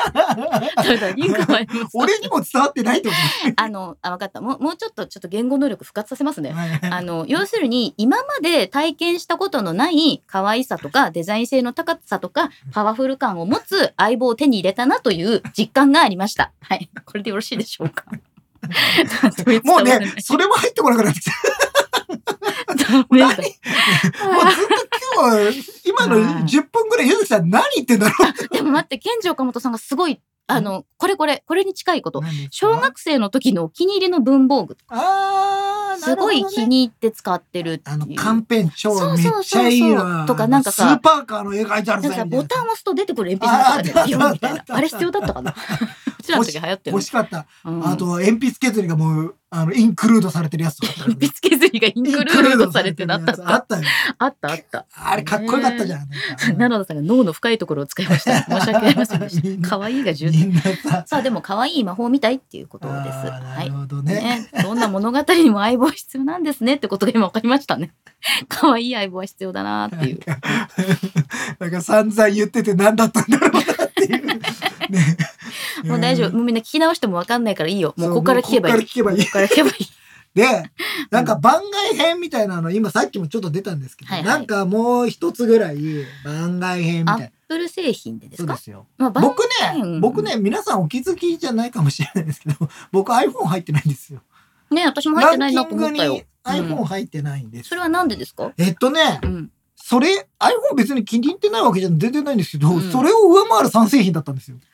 俺にも伝わってないってことあの、あ、分かった。もう、もうちょっと、ちょっと言語能力復活させますね。あの、要するに、今まで体験したことのない可愛さとか、デザイン性の高さとか、パワフル感を持つ相棒を手に入れたなという実感がありました。はい。これでよろしいでしょうか。 もうね、それも入ってこなくなってきた。もうずっと今日、今のじゅっぷんぐらいゆずきさん何言ってんだろう。 でも待って、ケンジ岡本さんがすごい、あの、これこれ、これに近いこと。小学生の時のお気に入りの文房具とか。あー、すごい気に入って使ってるっていう。 あの、カンペン超めっちゃいいわ。 とかなんかさ、 スーパーカーの絵描いてあるさ、ボタンを押すと出てくる鉛筆の中でビヨンみたいな。あれ必要だったかな。うちらの時流行ってる。 欲しかった。あと、鉛筆削りがもう、あの、インクルードされてるやつとか。 鉛筆削りがインクルードされてるあったあったよ。 あったあった。 あれかっこよかったじゃん。 奈良田さんが脳の深いところを使いました。申し訳ありませんでした。可愛いが重点。さあ、でも可愛い魔法みたいっていうことです。 なるほどね。 どんな物語にも相棒必要なんですねってことが今分かりましたね。可愛い相棒は必要だなっていう。 なんか散々言ってて何だったんだろうなっていう。ね。 もう大丈夫。もうみんな聞き直しても分かんないからいいよ。もうここから聞けばいい。 ここから聞けばいい。 ここから聞けばいい。 で、なんか番外編みたいなの、今さっきもちょっと出たんですけど、はいはい、なんかもう一つぐらい番外編みたいな。 アップル製品でですか？ そうですよ。まあ、僕ね、僕ね、皆さんお気づきじゃないかもしれないですけど、僕 iPhone 入ってないんですよ。 ね、私も入ってないなと思ったよ。 ランキングに iPhone 入ってないんです。 それはなんでですか？ えっとね、うん、それ、iPhone 別に気に入ってないわけじゃ全然ないんですけど、うん、それを上回るさん製品だったんですよ。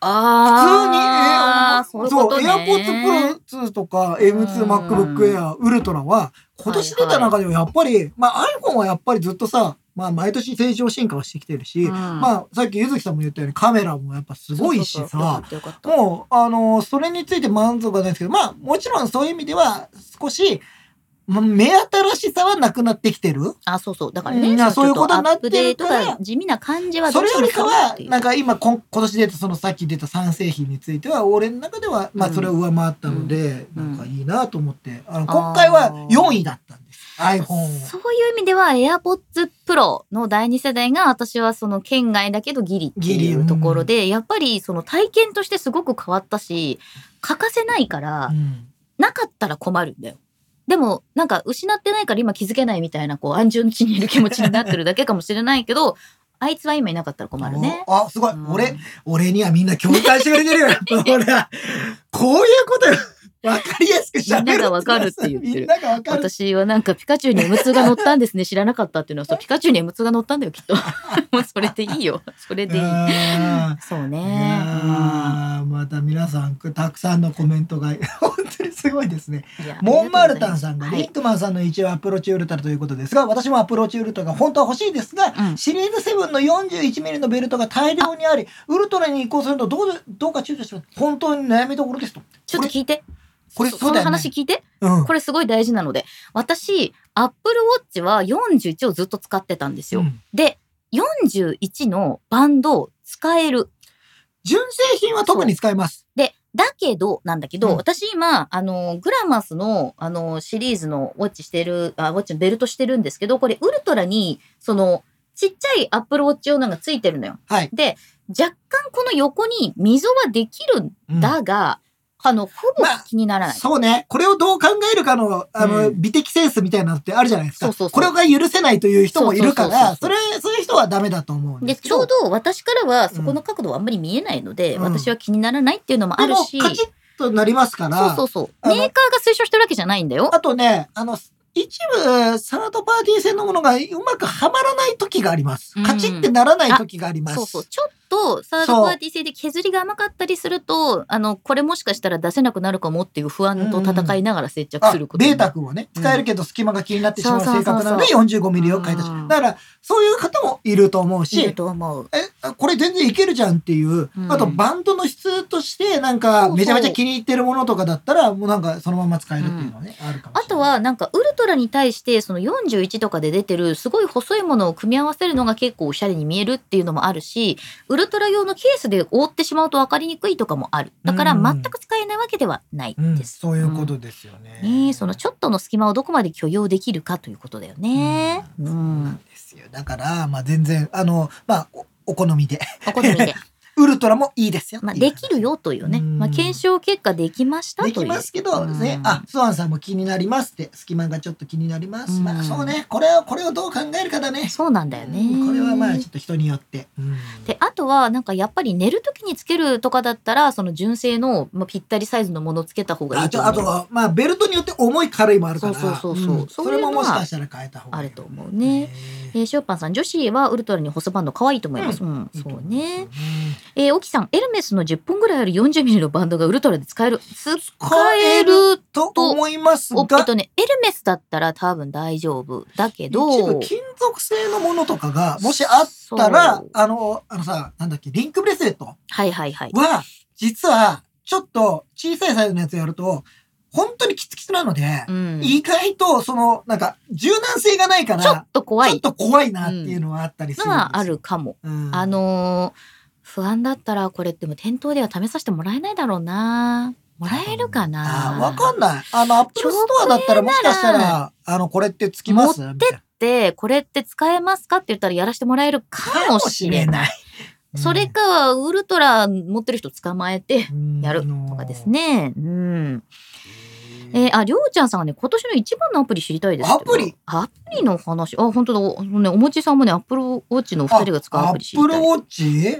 ああ、 普通に、そう、AirPods Pro ツーとか エムツー MacBook Air Ultra は、今年出た中ではやっぱり、はいはい、まあ iPhone はやっぱりずっとさ、まあ毎年成長進化はしてきてるし、うん、まあさっきゆずきさんも言ったようにカメラもやっぱすごいしさ、もう、あのー、それについて満足はないですけど、まあもちろんそういう意味では少し、目新しさはなくなってきてる。 あ、そうそう。だからね。 うん、そういうことになってるから。 アップデートが地味な感じはどうしてもそれよりかは、なんか今今年出たそのさっき出たさん製品については、俺の中では、まあそれを上回ったので、うん、なんかいいなと思って、あの、今回はよんいだったんです。iPhone。 そういう意味では AirPods Pro のだいに世代が私はその県外だけどギリっていうところで、うん、やっぱりその体験としてすごく変わったし、欠かせないから、うん、なかったら困るんだよ。でも、なんか、失ってないから今気づけないみたいな、こう、安住の地にいる気持ちになってるだけかもしれないけど、あいつは今いなかったら困るね。 あ、すごい。うん、俺、俺にはみんな共感してくれてるよ。俺は、こういうことよ。 わかりやすく喋る。 みんながわかるって言ってる。 みんながわかる。 私はなんかピカチュウに エムツー が乗ったんですね。知らなかったっていうのは、そうピカチュウに エムツー が乗ったんだよきっと。もうそれでいいよ。それでいい。そうね。 あまた皆さんたくさんのコメントが本当にすごいですね。モンマルタンさんがリンクマンさんの一応アプローチウルトラということですが、私もアプローチウルトラが本当は欲しいですが、うん、シリーズセブンの よんじゅういちミリ のベルトが大量にあり、ウルトラに移行するとどうどうか躊躇します。本当に悩みどころですと。 ちょっと聞いて。 これそ, その話聞いて、 うん、 これすごい大事なので、私アップルウォッチはよんじゅういちをずっと使ってたんですよ、うん、でよんじゅういちのバンド使える。 純正品は特に使えます。 でだけどなんだけど、うん、私今あのグラマスのあのシリーズのウォッチしてるあウォッチのベルトしてるんですけど、これウルトラにそのちっちゃいアップルウォッチ用なんかついてるのよ、 はい、 で若干この横に溝はできるんだが、うんあの、ほぼ気にならない、まあ。 そうね。これをどう考えるかの、あの、うん、美的センスみたいなのってあるじゃないですか。 そうそうそう。 これが許せないという人もいるから、それ、そういう人はダメだと思うんですけど。 で、ちょうど私からはそこの角度はあんまり見えないので、うん、私は気にならないっていうのもあるし。 でもカチッとなりますから。 そうそうそう。メーカーが推奨してるわけじゃないんだよ。 あとね、あの、一部、サードパーティー製のものがうまくはまらない時があります。カチッってならない時があります。 そうそう。ちょっと、サードパーティー製で削りが甘かったりすると、あの、これもしかしたら出せなくなるかもっていう不安と戦いながら接着すること、 うん。ベータ君をね、使えるけど隙間が気になってしまう性格なので よんじゅうごミリ を買い足し。だから、そういう方もいると思うし、 いると思う。 え、これ全然いけるじゃんっていう、うん、あとバンドの質として、なんか、めちゃめちゃ気に入ってるものとかだったら、もうなんかそのまま使えるっていうのはね、うん、あるかもしれない。 あとは、なんか、ウルトラに対して、そのよんじゅういちとかで出てるすごい細いものを組み合わせるのが結構おしゃれに見えるっていうのもあるし、ウルトラ用のケースで覆ってしまうと分かりにくいとかもある。だから全く使えないわけではないです。うんうん、 そういうことですよね。 うん、ね、そのちょっとの隙間をどこまで許容できるかということだよね。 うん、そうなんですよ。だからまあ全然あのまあ お, お好みで。 お好みで。 ウルトラもいいですよ。 まあ、できるよというね。まあ、検証結果できましたという。 できますけどね。あ、スワンさんも気になりますって。隙間がちょっと気になります。まあ、そうね。これを、これをどう考えるかだね。 そうなんだよね。 これはまあ、ちょっと人によって。 で、あとは、なんかやっぱり寝るときにつけるとかだったら、その純正の、まあ、ぴったりサイズのものをつけた方がいいと思う。 あと、あとは、まあ、ベルトによって重い軽いもあるから。 そうそうそうそう。うん、 それももしかしたら変えた方がいい。 あると思うね。えー、ショーパンさん、女子はウルトラに細バンド可愛いと思います。うん、うん、そうね。えー、オキさん、エルメスのじゅっぽんぐらいある よんじゅうミリ のバンドがウルトラで使える。使えると思いますが。 えっとね、エルメスだったら多分大丈夫。だけど。 一部金属製のものとかが、もしあったら、あの、あのさ、なんだっけ、リンクブレスレット。 はいはいはい。 は、実は、ちょっと小さいサイズのやつやると、本当にキツキツなので、うん、意外と、その、なんか、柔軟性がないから、 ちょっと怖い。 ちょっと怖いなっていうのはあったりするんですよ。 のはあるかも。うん、あのー、不安だったらこれっても店頭では試させてもらえないだろうな。もらえるかな。 あ、わかんない。あのアップルストアだったらもしかしたらあのこれってつきます？ 持ってってこれって使えますかって言ったらやらせてもらえるかもしれない。うん、それかウルトラ持ってる人捕まえてやるとかですね。うん。えー、あ、りょうちゃんさんがね、今年の一番のアプリ知りたいです。 アプリアプリの話。あ、本当だ。ね、おもちさんもね、アップルウォッチのお二人が使うアプリ知りたい。 アップルウォッチ？ うん。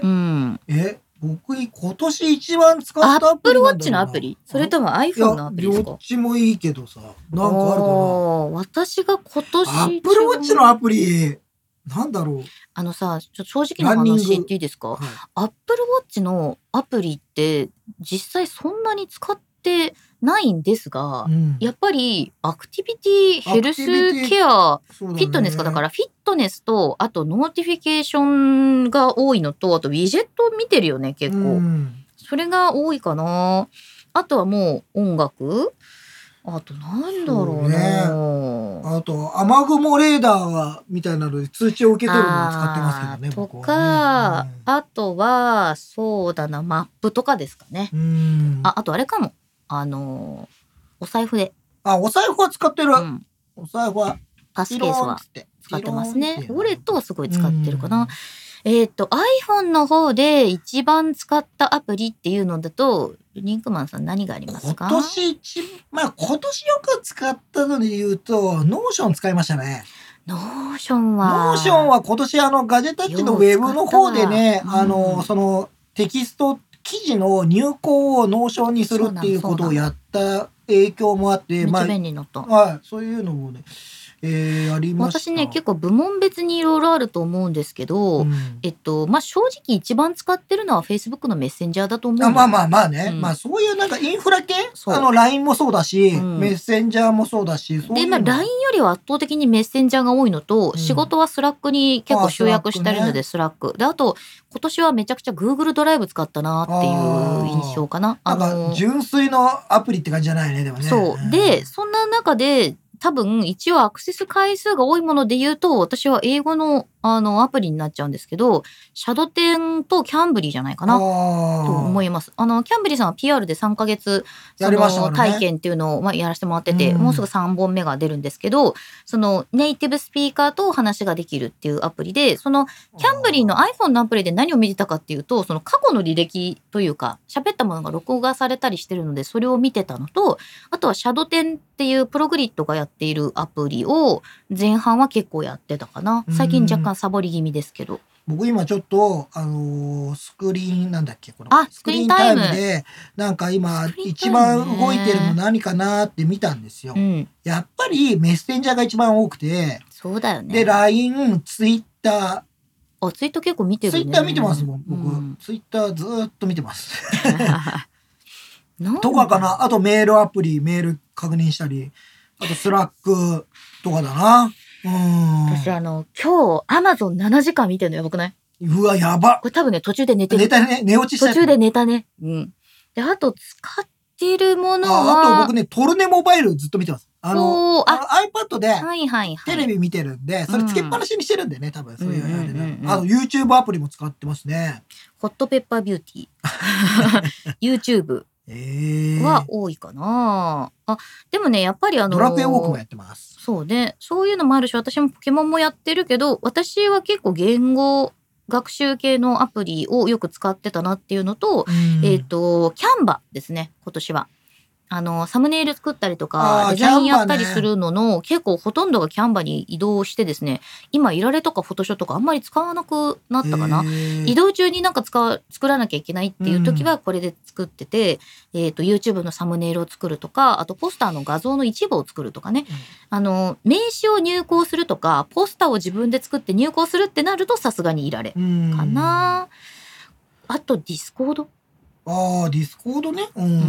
え、僕今年一番使ったアプリなんだろうな。 アップルウォッチのアプリ？それとも iPhone のアプリですか？ どっちもいいけどさ、なんかあるかな。 私が今年。 アップルウォッチのアプリ、なんだろう。 あのさ、ちょ正直な話言っていいですか？はい、アップルウォッチのアプリって実際そんなに使ってないんですが、うん、やっぱりアクティビティ、ヘルスケア、フィットネスか、だからフィットネスと、あとノーティフィケーションが多いのと、あとウィジェット見てるよね、結構。うん、それが多いかな。あとはもう音楽？あとなんだろうね。 あと雨雲レーダーみたいなので通知を受け取るのを使ってますけどね。 とか、ね、うん、あとはそうだな、マップとかですかね。うん、あ、あとあれかも。あのお財布で。 あ、お財布は使ってる。うん、お財布はパスケースは使ってますね。ウォレットはすごい使ってるかな。えっと iPhone の方で一番使ったアプリっていうのだとリンクマンさん何がありますか？ 今年一まあ今年よく使ったので言うとノーション使いましたね。 ノーションはノーションは今年あのガジェタッチのウェブの方でね、うん、あのそのテキスト記事の入稿をノーションにするっていうことをやっった影響もあって、 めっちゃ便利になった。 まあ、はい、そういうのもね、えー、ありました。 私ね、結構部門別にいろいろあると思うんですけど、うん、えっと、まあ、正直一番使ってるのは Facebook のメッセンジャーだと思う。 あまあまあまあね。うん、まあそういうなんかインフラ系あの ライン もそうだし、うん、メッセンジャーもそうだし、そういうで、まあ ライン よりは圧倒的にメッセンジャーが多いのと、うん、仕事はスラックに結構集約してるので、スラック、ね。で、あと、今年はめちゃくちゃ Google ドライブ使ったなっていう印象かな。 あなんか純粋のアプリって感じじゃないね、でもね。 そう。で、そんな中で、多分一応アクセス回数が多いもので言うと、私は英語のあのアプリになっちゃうんですけど、シャドテンとキャンブリーじゃないかなと思います。あのキャンブリーさんは ピーアール でさんかげつその体験っていうのをまあやらせてもらってて、もうすぐさんぼんめが出るんですけど、そのネイティブスピーカーと話ができるっていうアプリで、そのキャンブリーの iPhone のアプリで何を見てたかっていうと、その過去の履歴というか喋ったものが録画されたりしてるので、それを見てたのと、あとはシャドテンっていうプログリッドがやっているアプリを前半は結構やってたかな。最近若干サボり気味ですけど。 僕今ちょっと、あのー、スクリーンなんだっけこのあスクリーンタイムでなんか今一番動いてるの何かなって見たんですよ、うん、やっぱりメッセンジャーが一番多くて、 そうだよね。 で ライン、ツイッター、 あ、ツイッター結構見てるね。 ツイッター見てますもん僕、うん、ツイッターずーっと見てますとかかな。あとメールアプリメール確認したり、あとスラックとかだな。うん。 私あの今日アマゾンななじかん見てるのやばくない？ うわやば。 これ多分ね途中で寝てる。 寝たね、寝落ちした。 途中で寝たね。うん。であと使ってるものはあ, あと僕ねトルネモバイルずっと見てます。あのあの iPad でテレビ見てるんで、はいはいはい、それつけっぱなしにしてるんでね、多分そういうあれでね。あと YouTube アプリも使ってますね。 ホットペッパービューティーYouTube。は多いかな、えー、あでもねやっぱりあのドラクエウォークもやってます。 そうね、そういうのもあるし、私もポケモンもやってるけど、私は結構言語学習系のアプリをよく使ってたなっていうのと、えっとキャンバですね。今年はあのサムネイル作ったりとかデザインやったりするのの、ね、結構ほとんどがキャンバに移動してですね、今イラレとかフォトショーとかあんまり使わなくなったかな。移動中になんか使う作らなきゃいけないっていう時はこれで作ってて、うん、えっと YouTube のサムネイルを作るとか、あとポスターの画像の一部を作るとかね、うん、あの名刺を入稿するとかポスターを自分で作って入稿するってなるとさすがにイラレかな。あとディスコード、 ああ、ディスコードね、うんうん、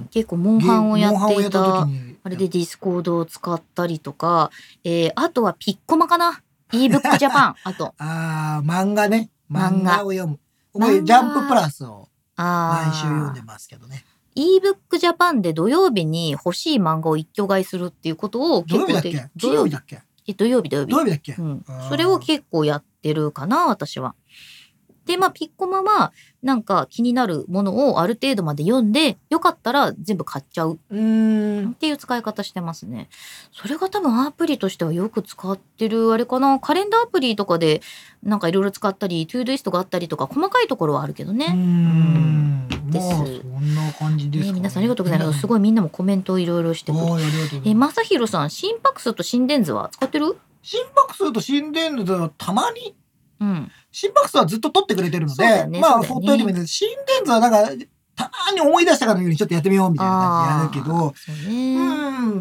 結構モンハンをやっていたあれでディスコードを使ったりとか、えー、あとはピッコマかな、 ebook Japan あとあ漫画ね、漫画を読む、ジャンププラスを毎週読んでますけどね。 ebook Japan で土曜日に欲しい漫画を一挙買いするっていうことを結構、土曜日だっけ金曜日だっけ土曜日土曜日土曜日だっけ、 うん、それを結構やってるかな私は。で、まあ、ピッコマは、なんか気になるものをある程度まで読んで、よかったら全部買っちゃう。うーん。っていう使い方してますね。それが多分アプリとしてはよく使ってる、あれかな。カレンダーアプリとかで、なんかいろいろ使ったり、トゥードゥイストがあったりとか、細かいところはあるけどね。うーん。です。まあ、 そんな感じですかね。 ね、皆さんありがとうございます。すごいみんなもコメントをいろいろしてくる。え、まさひろさん、心拍数と心電図は使ってる？ 心拍数と心電図はたまに。うん、心拍数はずっと取ってくれてるので、ね、まあ、ほっといてもいいです。心電図はなんか、たまに思い出したかのようにちょっとやってみようみたいな感じでやるけど、ね、うん、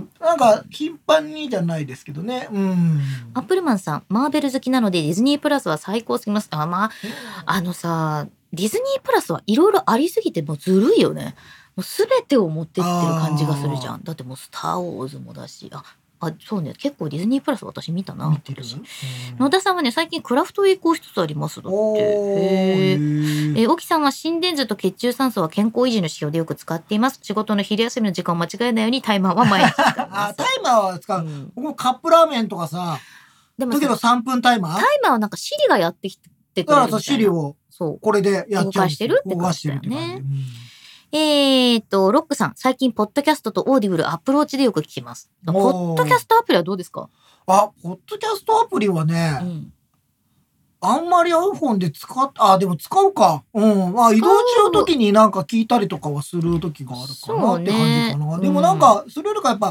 なんか頻繁にじゃないですけどね。うん。 アップルマンさん、マーベル好きなのでディズニープラスは最高すぎます。あ、まあ、あのさ、ディズニープラスはいろいろありすぎてもうずるいよね。もうすべてを持ってってる感じがするじゃん。だってもうスターウォーズもだし、あ、あ、そうね、結構ディズニープラス私見たな。 見てる。 野田さんはね、最近クラフトウィークを一つありますだって。へー。え、沖さんは心電図と血中酸素は健康維持の指標でよく使っています。仕事の昼休みの時間を間違えないようにタイマーは毎日使います。 あ、タイマーは使う。うん、僕もカップラーメンとかさ、でもだけどさんぷんタイマー？ タイマーはなんかシリがやってきてくれるみたいな。 だからさ、シリをこれでやっちゃう。動かしてるって感じだよね。えーっと、ロックさん、最近、ポッドキャストとオーディブル、アプローチでよく聞きます。ポッドキャストアプリはどうですか？ あ、ポッドキャストアプリはね、うん、あんまり iPhone で使っ、あ、でも使うか。うん。まあ、移動中の時になんか聞いたりとかはする時があるかなって感じかな。ね、でもなんか、それよりかやっぱ、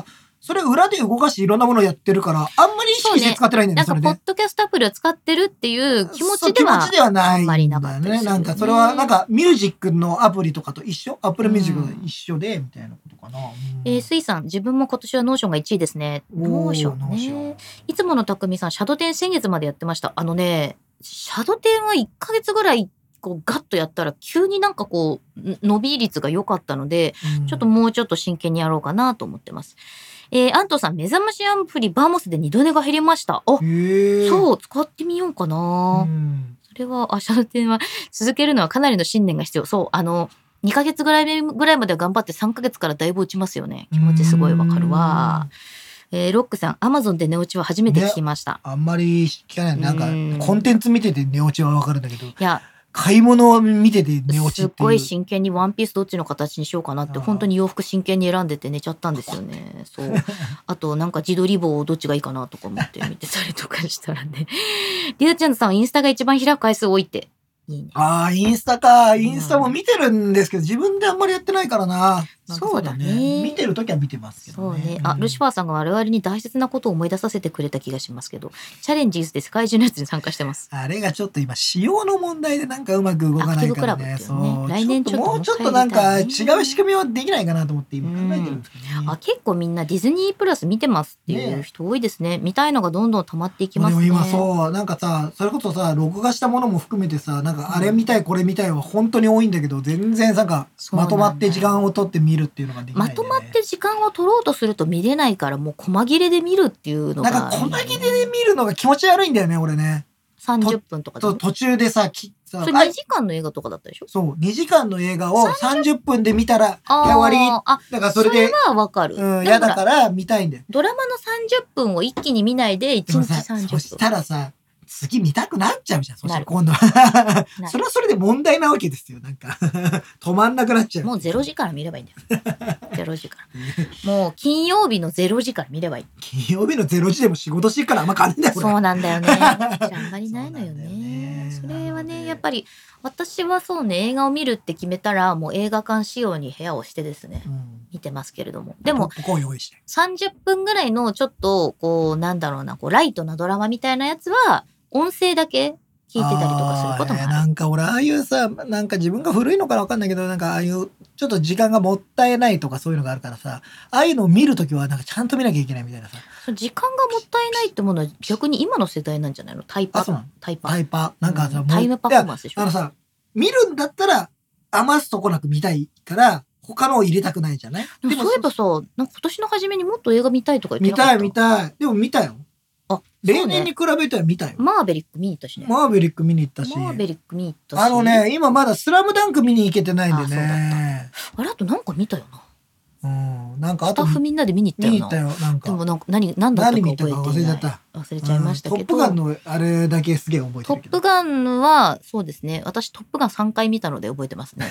それ裏で動かしていろんなものをやってるから、あんまり意識して使ってないんだよね、それで。 なんか、ポッドキャストアプリを使ってるっていう気持ちでは、 気持ちではないんだよね。 あんまりなかったですよね。 なんか、それは、なんか、ミュージックのアプリとかと一緒、アップルミュージックと一緒で、みたいなことかな。うん、 えー、スイさん、自分も今年はノーションがいちいですね。ノーションね。いつものたくみさん、シャドテン先月までやってました。あのね、シャドテンはいっかげつぐらい、こうガッとやったら急になんかこう伸び率が良かったので、うん、ちょっともうちょっと真剣にやろうかなと思ってます。えー、安藤さん、目覚ましアプリバーモスで二度寝が減りました。あ、そう、使ってみようかな。うん、それは、あ、シャドテンは続けるのはかなりの信念が必要。そう、あの、にかげつぐらい目ぐらいまでは頑張ってさんかげつからだいぶ落ちますよね。気持ちすごいわかるわ。えー、ロックさん、アマゾンで寝落ちは初めて聞きました。 ね、あんまり聞かない。なんか、コンテンツ見てて寝落ちはわかるんだけど。 いや、 買い物を見てて寝落ちっていう。 すっごい真剣にワンピースどっちの形にしようかなって本当に洋服真剣に選んでて寝ちゃったんですよね。そう。あとなんか自撮り棒どっちがいいかなとか思って見てたりとかしたらね。リュウちゃんさんインスタが一番開く回数多いって。いいね。 ああ、インスタか。インスタも見てるんですけど、自分であんまりやってないからな。 そうだね。 見てるときは見てますけどね。 そうね。あ、ルシファーさんが我々に大切なことを思い出させてくれた気がしますけど、チャレンジーズで世界中のやつに参加してます。 あれがちょっと今、仕様の問題でなんかうまく動かないからね。 そう。来年ちょっともうちょっとなんか違う仕組みはできないかなと思って今考えてるんですけどね。 あ、結構みんなディズニープラス見てますっていう人多いですね。見たいのがどんどん溜まっていきますね。 でも今そう、なんかさ、それこそさ、録画したものも含めてさ、なんかあれ見たいこれ見たいは本当に多いんだけど、全然なんかまとまって時間を取って見るっていうのができない。 まとまって時間を取ろうとすると見れないからもう細切れで見るっていうのが、ね、 なんか細切れで見るのが気持ち悪いんだよね俺ね。 さんじゅっぷんとかで、 ね、途中でさきさそれにじかんの映画とかだったでしょ。 そうにじかんの映画をさんじゅっぷんで見たら終わり。 あ、だからそれでそれはわかる。 うん、嫌だから見たいんだよ。 ドラマのさんじゅっぷんを一気に見ないでいちにちさんじゅっぷん。 そしたらさ次見たくなっちゃうじゃん。そしたら今度はそれはそれで問題なわけですよ。なんか止まんなくなっちゃう。 もうゼロ時から見ればいいんだよ。ゼロ時から。もう金曜日のゼロ時から見ればいい。 金曜日のゼロ時でも仕事してるからあんま変わんないんだよ。 そうなんだよね。あんまりないのよね。それはねやっぱり私はそうね映画を見るって決めたらもう映画館仕様に部屋をしてですね、うん、見てますけれどもでもさんじゅっぷんぐらいのちょっとこうなんだろうなこうライトなドラマみたいなやつは音声だけ聞いてたりとかすることもある。 なんか俺ああいうさなんか自分が古いのかわかんないけどなんかああいうちょっと時間がもったいないとかそういうのがあるからさああいうのを見るときはなんかちゃんと見なきゃいけないみたいなさ時間がもったいないってものは逆に今の世代なんじゃないのタイパタイパタイパなんかさ、うん、 タイムパフォーマンスでしょ。 あのさ見るんだったら余すとこなく見たいから他のを入れたくないじゃない。 でもそういえばさなんか今年の初めにもっと映画見たいとか言ってなかった。 見たい見たいでも見たよ。あ、例年に比べては見たよ。 マーベリック見に行ったしね。 マーベリック見に行ったし。 マーベリック見に行ったし。 あのね、今まだスラムダンク見に行けてないんでね。 あれあとなんか見たよな。 うん、なんかあとスタッフみんなで見に行ったよな。 見に行ったよ、なんか。 でもなんか何、何だったか覚えてない。 忘れちゃった。 忘れちゃいましたけど。 トップガンのあれだけすげえ覚えてるけど。トップガンは、そうですね。私トップガンさんかい見たので覚えてますね。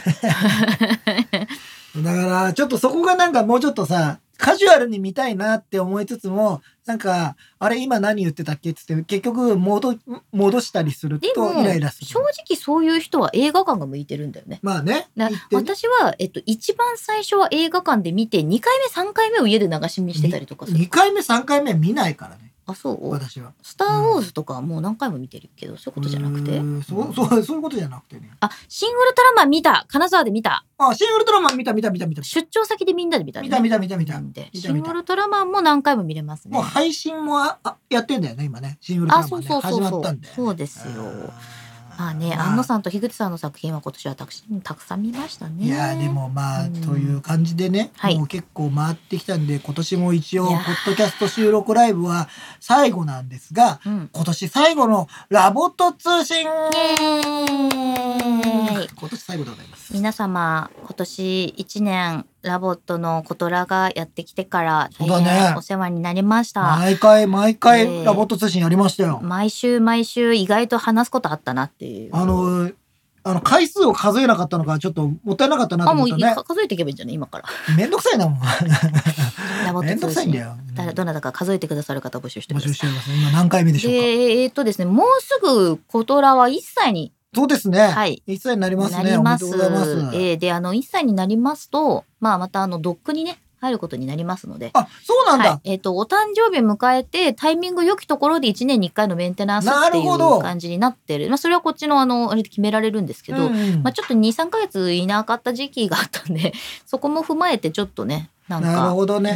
だからちょっとそこがなんかもうちょっとさカジュアルに見たいなって思いつつもなんかあれ今何言ってたっけっつって結局戻戻したりするとイライラする。 正直そういう人は映画館が向いてるんだよね。 まあね。 私は、えっと、一番最初は映画館で見てにかいめさんかいめを家で流し見してたりとかする。 にかいめさんかいめ見ないからね。 あ、そう私は。 スター・ウォーズとかはもう何回も見てるけど、うん、そういうことじゃなくてそうそうそういうことじゃなくてね。 あ、シン・ウルトラマン見た金沢で見たあ、シン・ウルトラマン見た見た見た見た出張先でみんなで見た、ね、 見た見た見た見たシン・ウルトラマンも何回も見れますね。 もう配信もああやってんだよね今ね。シン・ウルトラマン、ね、 あ、そうそうそうそう始まったんで、ね、 そうですよ。まあね、安野さんと樋口さんの作品は今年はたくたくさん見ましたね。 いやでもまあ、うん、という感じでね、はい、もう結構回ってきたんで今年も一応ポッドキャスト収録ライブは最後なんですが、うん、今年最後のラボット通信イエーイ今年最後でございます。 皆様今年いちねんラボットのコトラがやってきてから大変お世話になりました。 毎回毎回ラボット通信やりましたよ。 毎週毎週意外と話すことあったなっていう。 あのあの回数を数えなかったのがちょっともったいなかったなと思ったね。 あ、もう数えていけばいいんじゃない今から。 めんどくさいなもん。 ラボット通信めんどくさいんだよ。 どなたか数えてくださる方募集してください。 募集してます。今何回目でしょうか。 えー、っとですねもうすぐコトラはいっさいに。 そうですね。はい。いっさいになりますね。 なります。 おめでとうございます。 えー、で、あの、いっさいになりますと、まあ、またあの、ドックにね、 入ることになりますので。 あ、そうなんだ。 はい、えっ、ー、と、お誕生日を迎えて、タイミング良きところでいちねんにいっかいのメンテナンスっていう感じになってる。まあ、それはこっちの、あの、あれで決められるんですけど、うんうん、まあ、ちょっとに、さんかげついなかった時期があったんで、そこも踏まえてちょっとね、なんか。 なるほどね。 うん、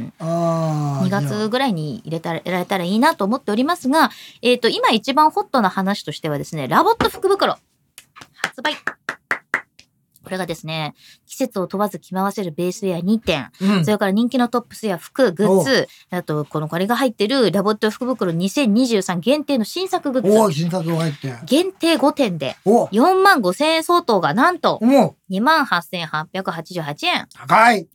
あにがつぐらいに入れたら、やられたらいいなと思っておりますが、えっ、ー、と、今一番ホットな話としてはですね、ラボット福袋、発売。これがですね、季節を問わず着回せるベースウェアにてん、うん、それから人気のトップスや服、グッズ、あと、このこれが入ってるラボット福袋にせんにじゅうさん限定の新作グッズ。 おー、新作が入って。 限定ごてんで、よんまんごせんえん相当がなんと、にまんはっせんはっぴゃくはちじゅうはちえん。 高い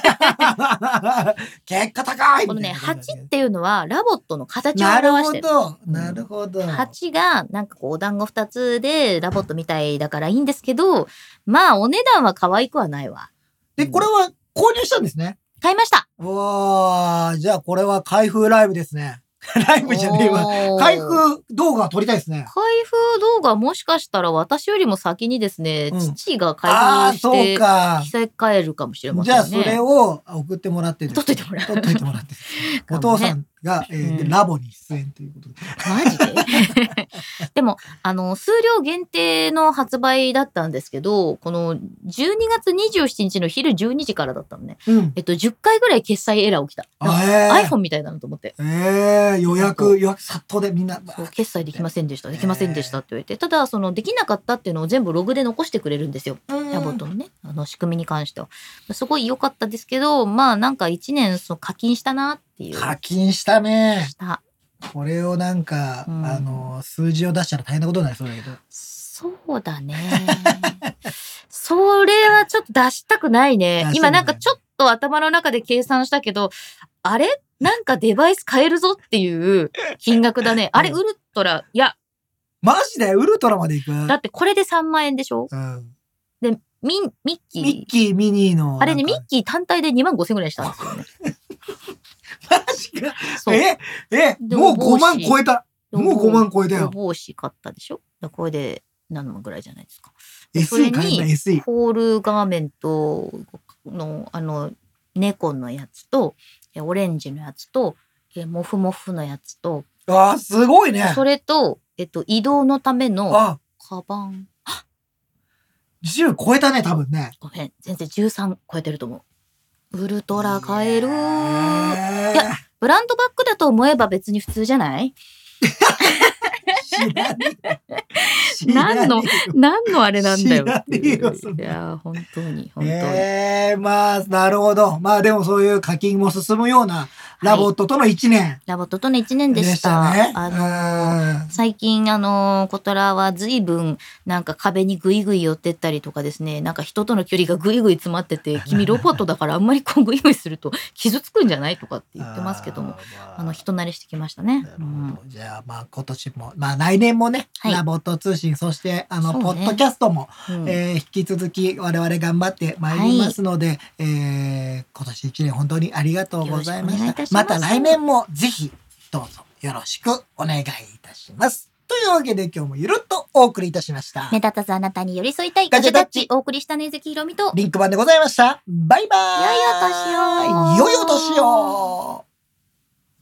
結果高いこのね、はちっていうのはラボットの形を表してる。 なるほど。なるほど。 はちがなんかこうお団子ふたつでラボットみたいだからいいんですけど、まあお値段は可愛くはないわ。 で、これは購入したんですね。 買いました。 うわー、じゃあこれは開封ライブですね。ライブじゃねえわ。開封動画撮りたいですね。 開封動画もしかしたら私よりも先にですね、うん、父が開封して着せ替えるかもしれませんね。 じゃあそれを送ってもらって撮っといてもらう。 撮っといてもらって。お父さんが、えーうん、ラボに出演ということで。 マジででも、あの、数量限定の発売だったんですけど、このじゅうにがつにじゅうしちにちの昼じゅうにじからだったのね。うん、えっと、じゅっかいぐらい決済エラー起きた。えー、iPhone みたいだなと思って。 えー、予約、予約殺到でみんな。 そう、決済できませんでした。できませんでしたって言われて。ただ、その、できなかったっていうのを全部ログで残してくれるんですよ。ラボットのね、あの、仕組みに関しては。すごい良かったですけど、まあ、なんかいちねん、その課金したなっていう。 課金したね。 した。 これをなんか、うん、あの、数字を出したら大変なことになりそうだけど。 そうだね。それはちょっと出したくないね。今なんかちょっと頭の中で計算したけど、あれなんかデバイス買えるぞっていう金額だね。あれ、ウルトラ、いや。 マジでウルトラまでいく？ だってこれでさんまんえんでしょ？ うん。 で、ミン、ミッキー。 ミッキー、ミニーの。 あれね、ミッキー単体でにまんごせんぐらいしたんですよね。 マジか。ええもうごまん超えた。もうごまん超えたよ。 帽子買ったでしょ？これでななまんぐらいじゃないですか。 エスイー 買えた エスイー。 ホールガーメントの、あの、猫のやつと、オレンジのやつと、モフモフのやつと。 ああ、すごいね。 それと、えっと、移動のための、カバン。 じゅう超えたね、多分ね。 ごめん、全然じゅうさん超えてると思う。ウルトラ買えるー。いや、ブランドバッグだと思えば別に普通じゃない知らねえ。 何の、何のあれなんだよ。 知らねえよ、 いや、本当に、本当に。 ええー、まあ、なるほど。まあでもそういう課金も進むような、ラボットとのいちねん、はい。 ラボットとのいちねんでした。でしたね、あのー、最近、あのー、コトラは随分、なんか壁にグイグイ寄ってったりとかですね、なんか人との距離がグイグイ詰まってて、君ロボットだからあんまりこうグイグイすると傷つくんじゃないとかって言ってますけども、あ,、まあ、あの、人慣れしてきましたね。 うん、じゃあ、まあ今年も、まあ来年もね、はい、ラボット通信、そしてあの、ね、ポッドキャストも、うん、えー、引き続き我々頑張ってまいりますので、はい、えー、今年いちねん本当にありがとうございました。また来年もぜひどうぞよろしくお願いいたします。というわけで今日もゆるっとお送りいたしました。 目立たずあなたに寄り添いたいガジェタッチ。お送りしたねずきひろみとリンク版でございました。バイバーイ。 良いお年を。 良いお年を。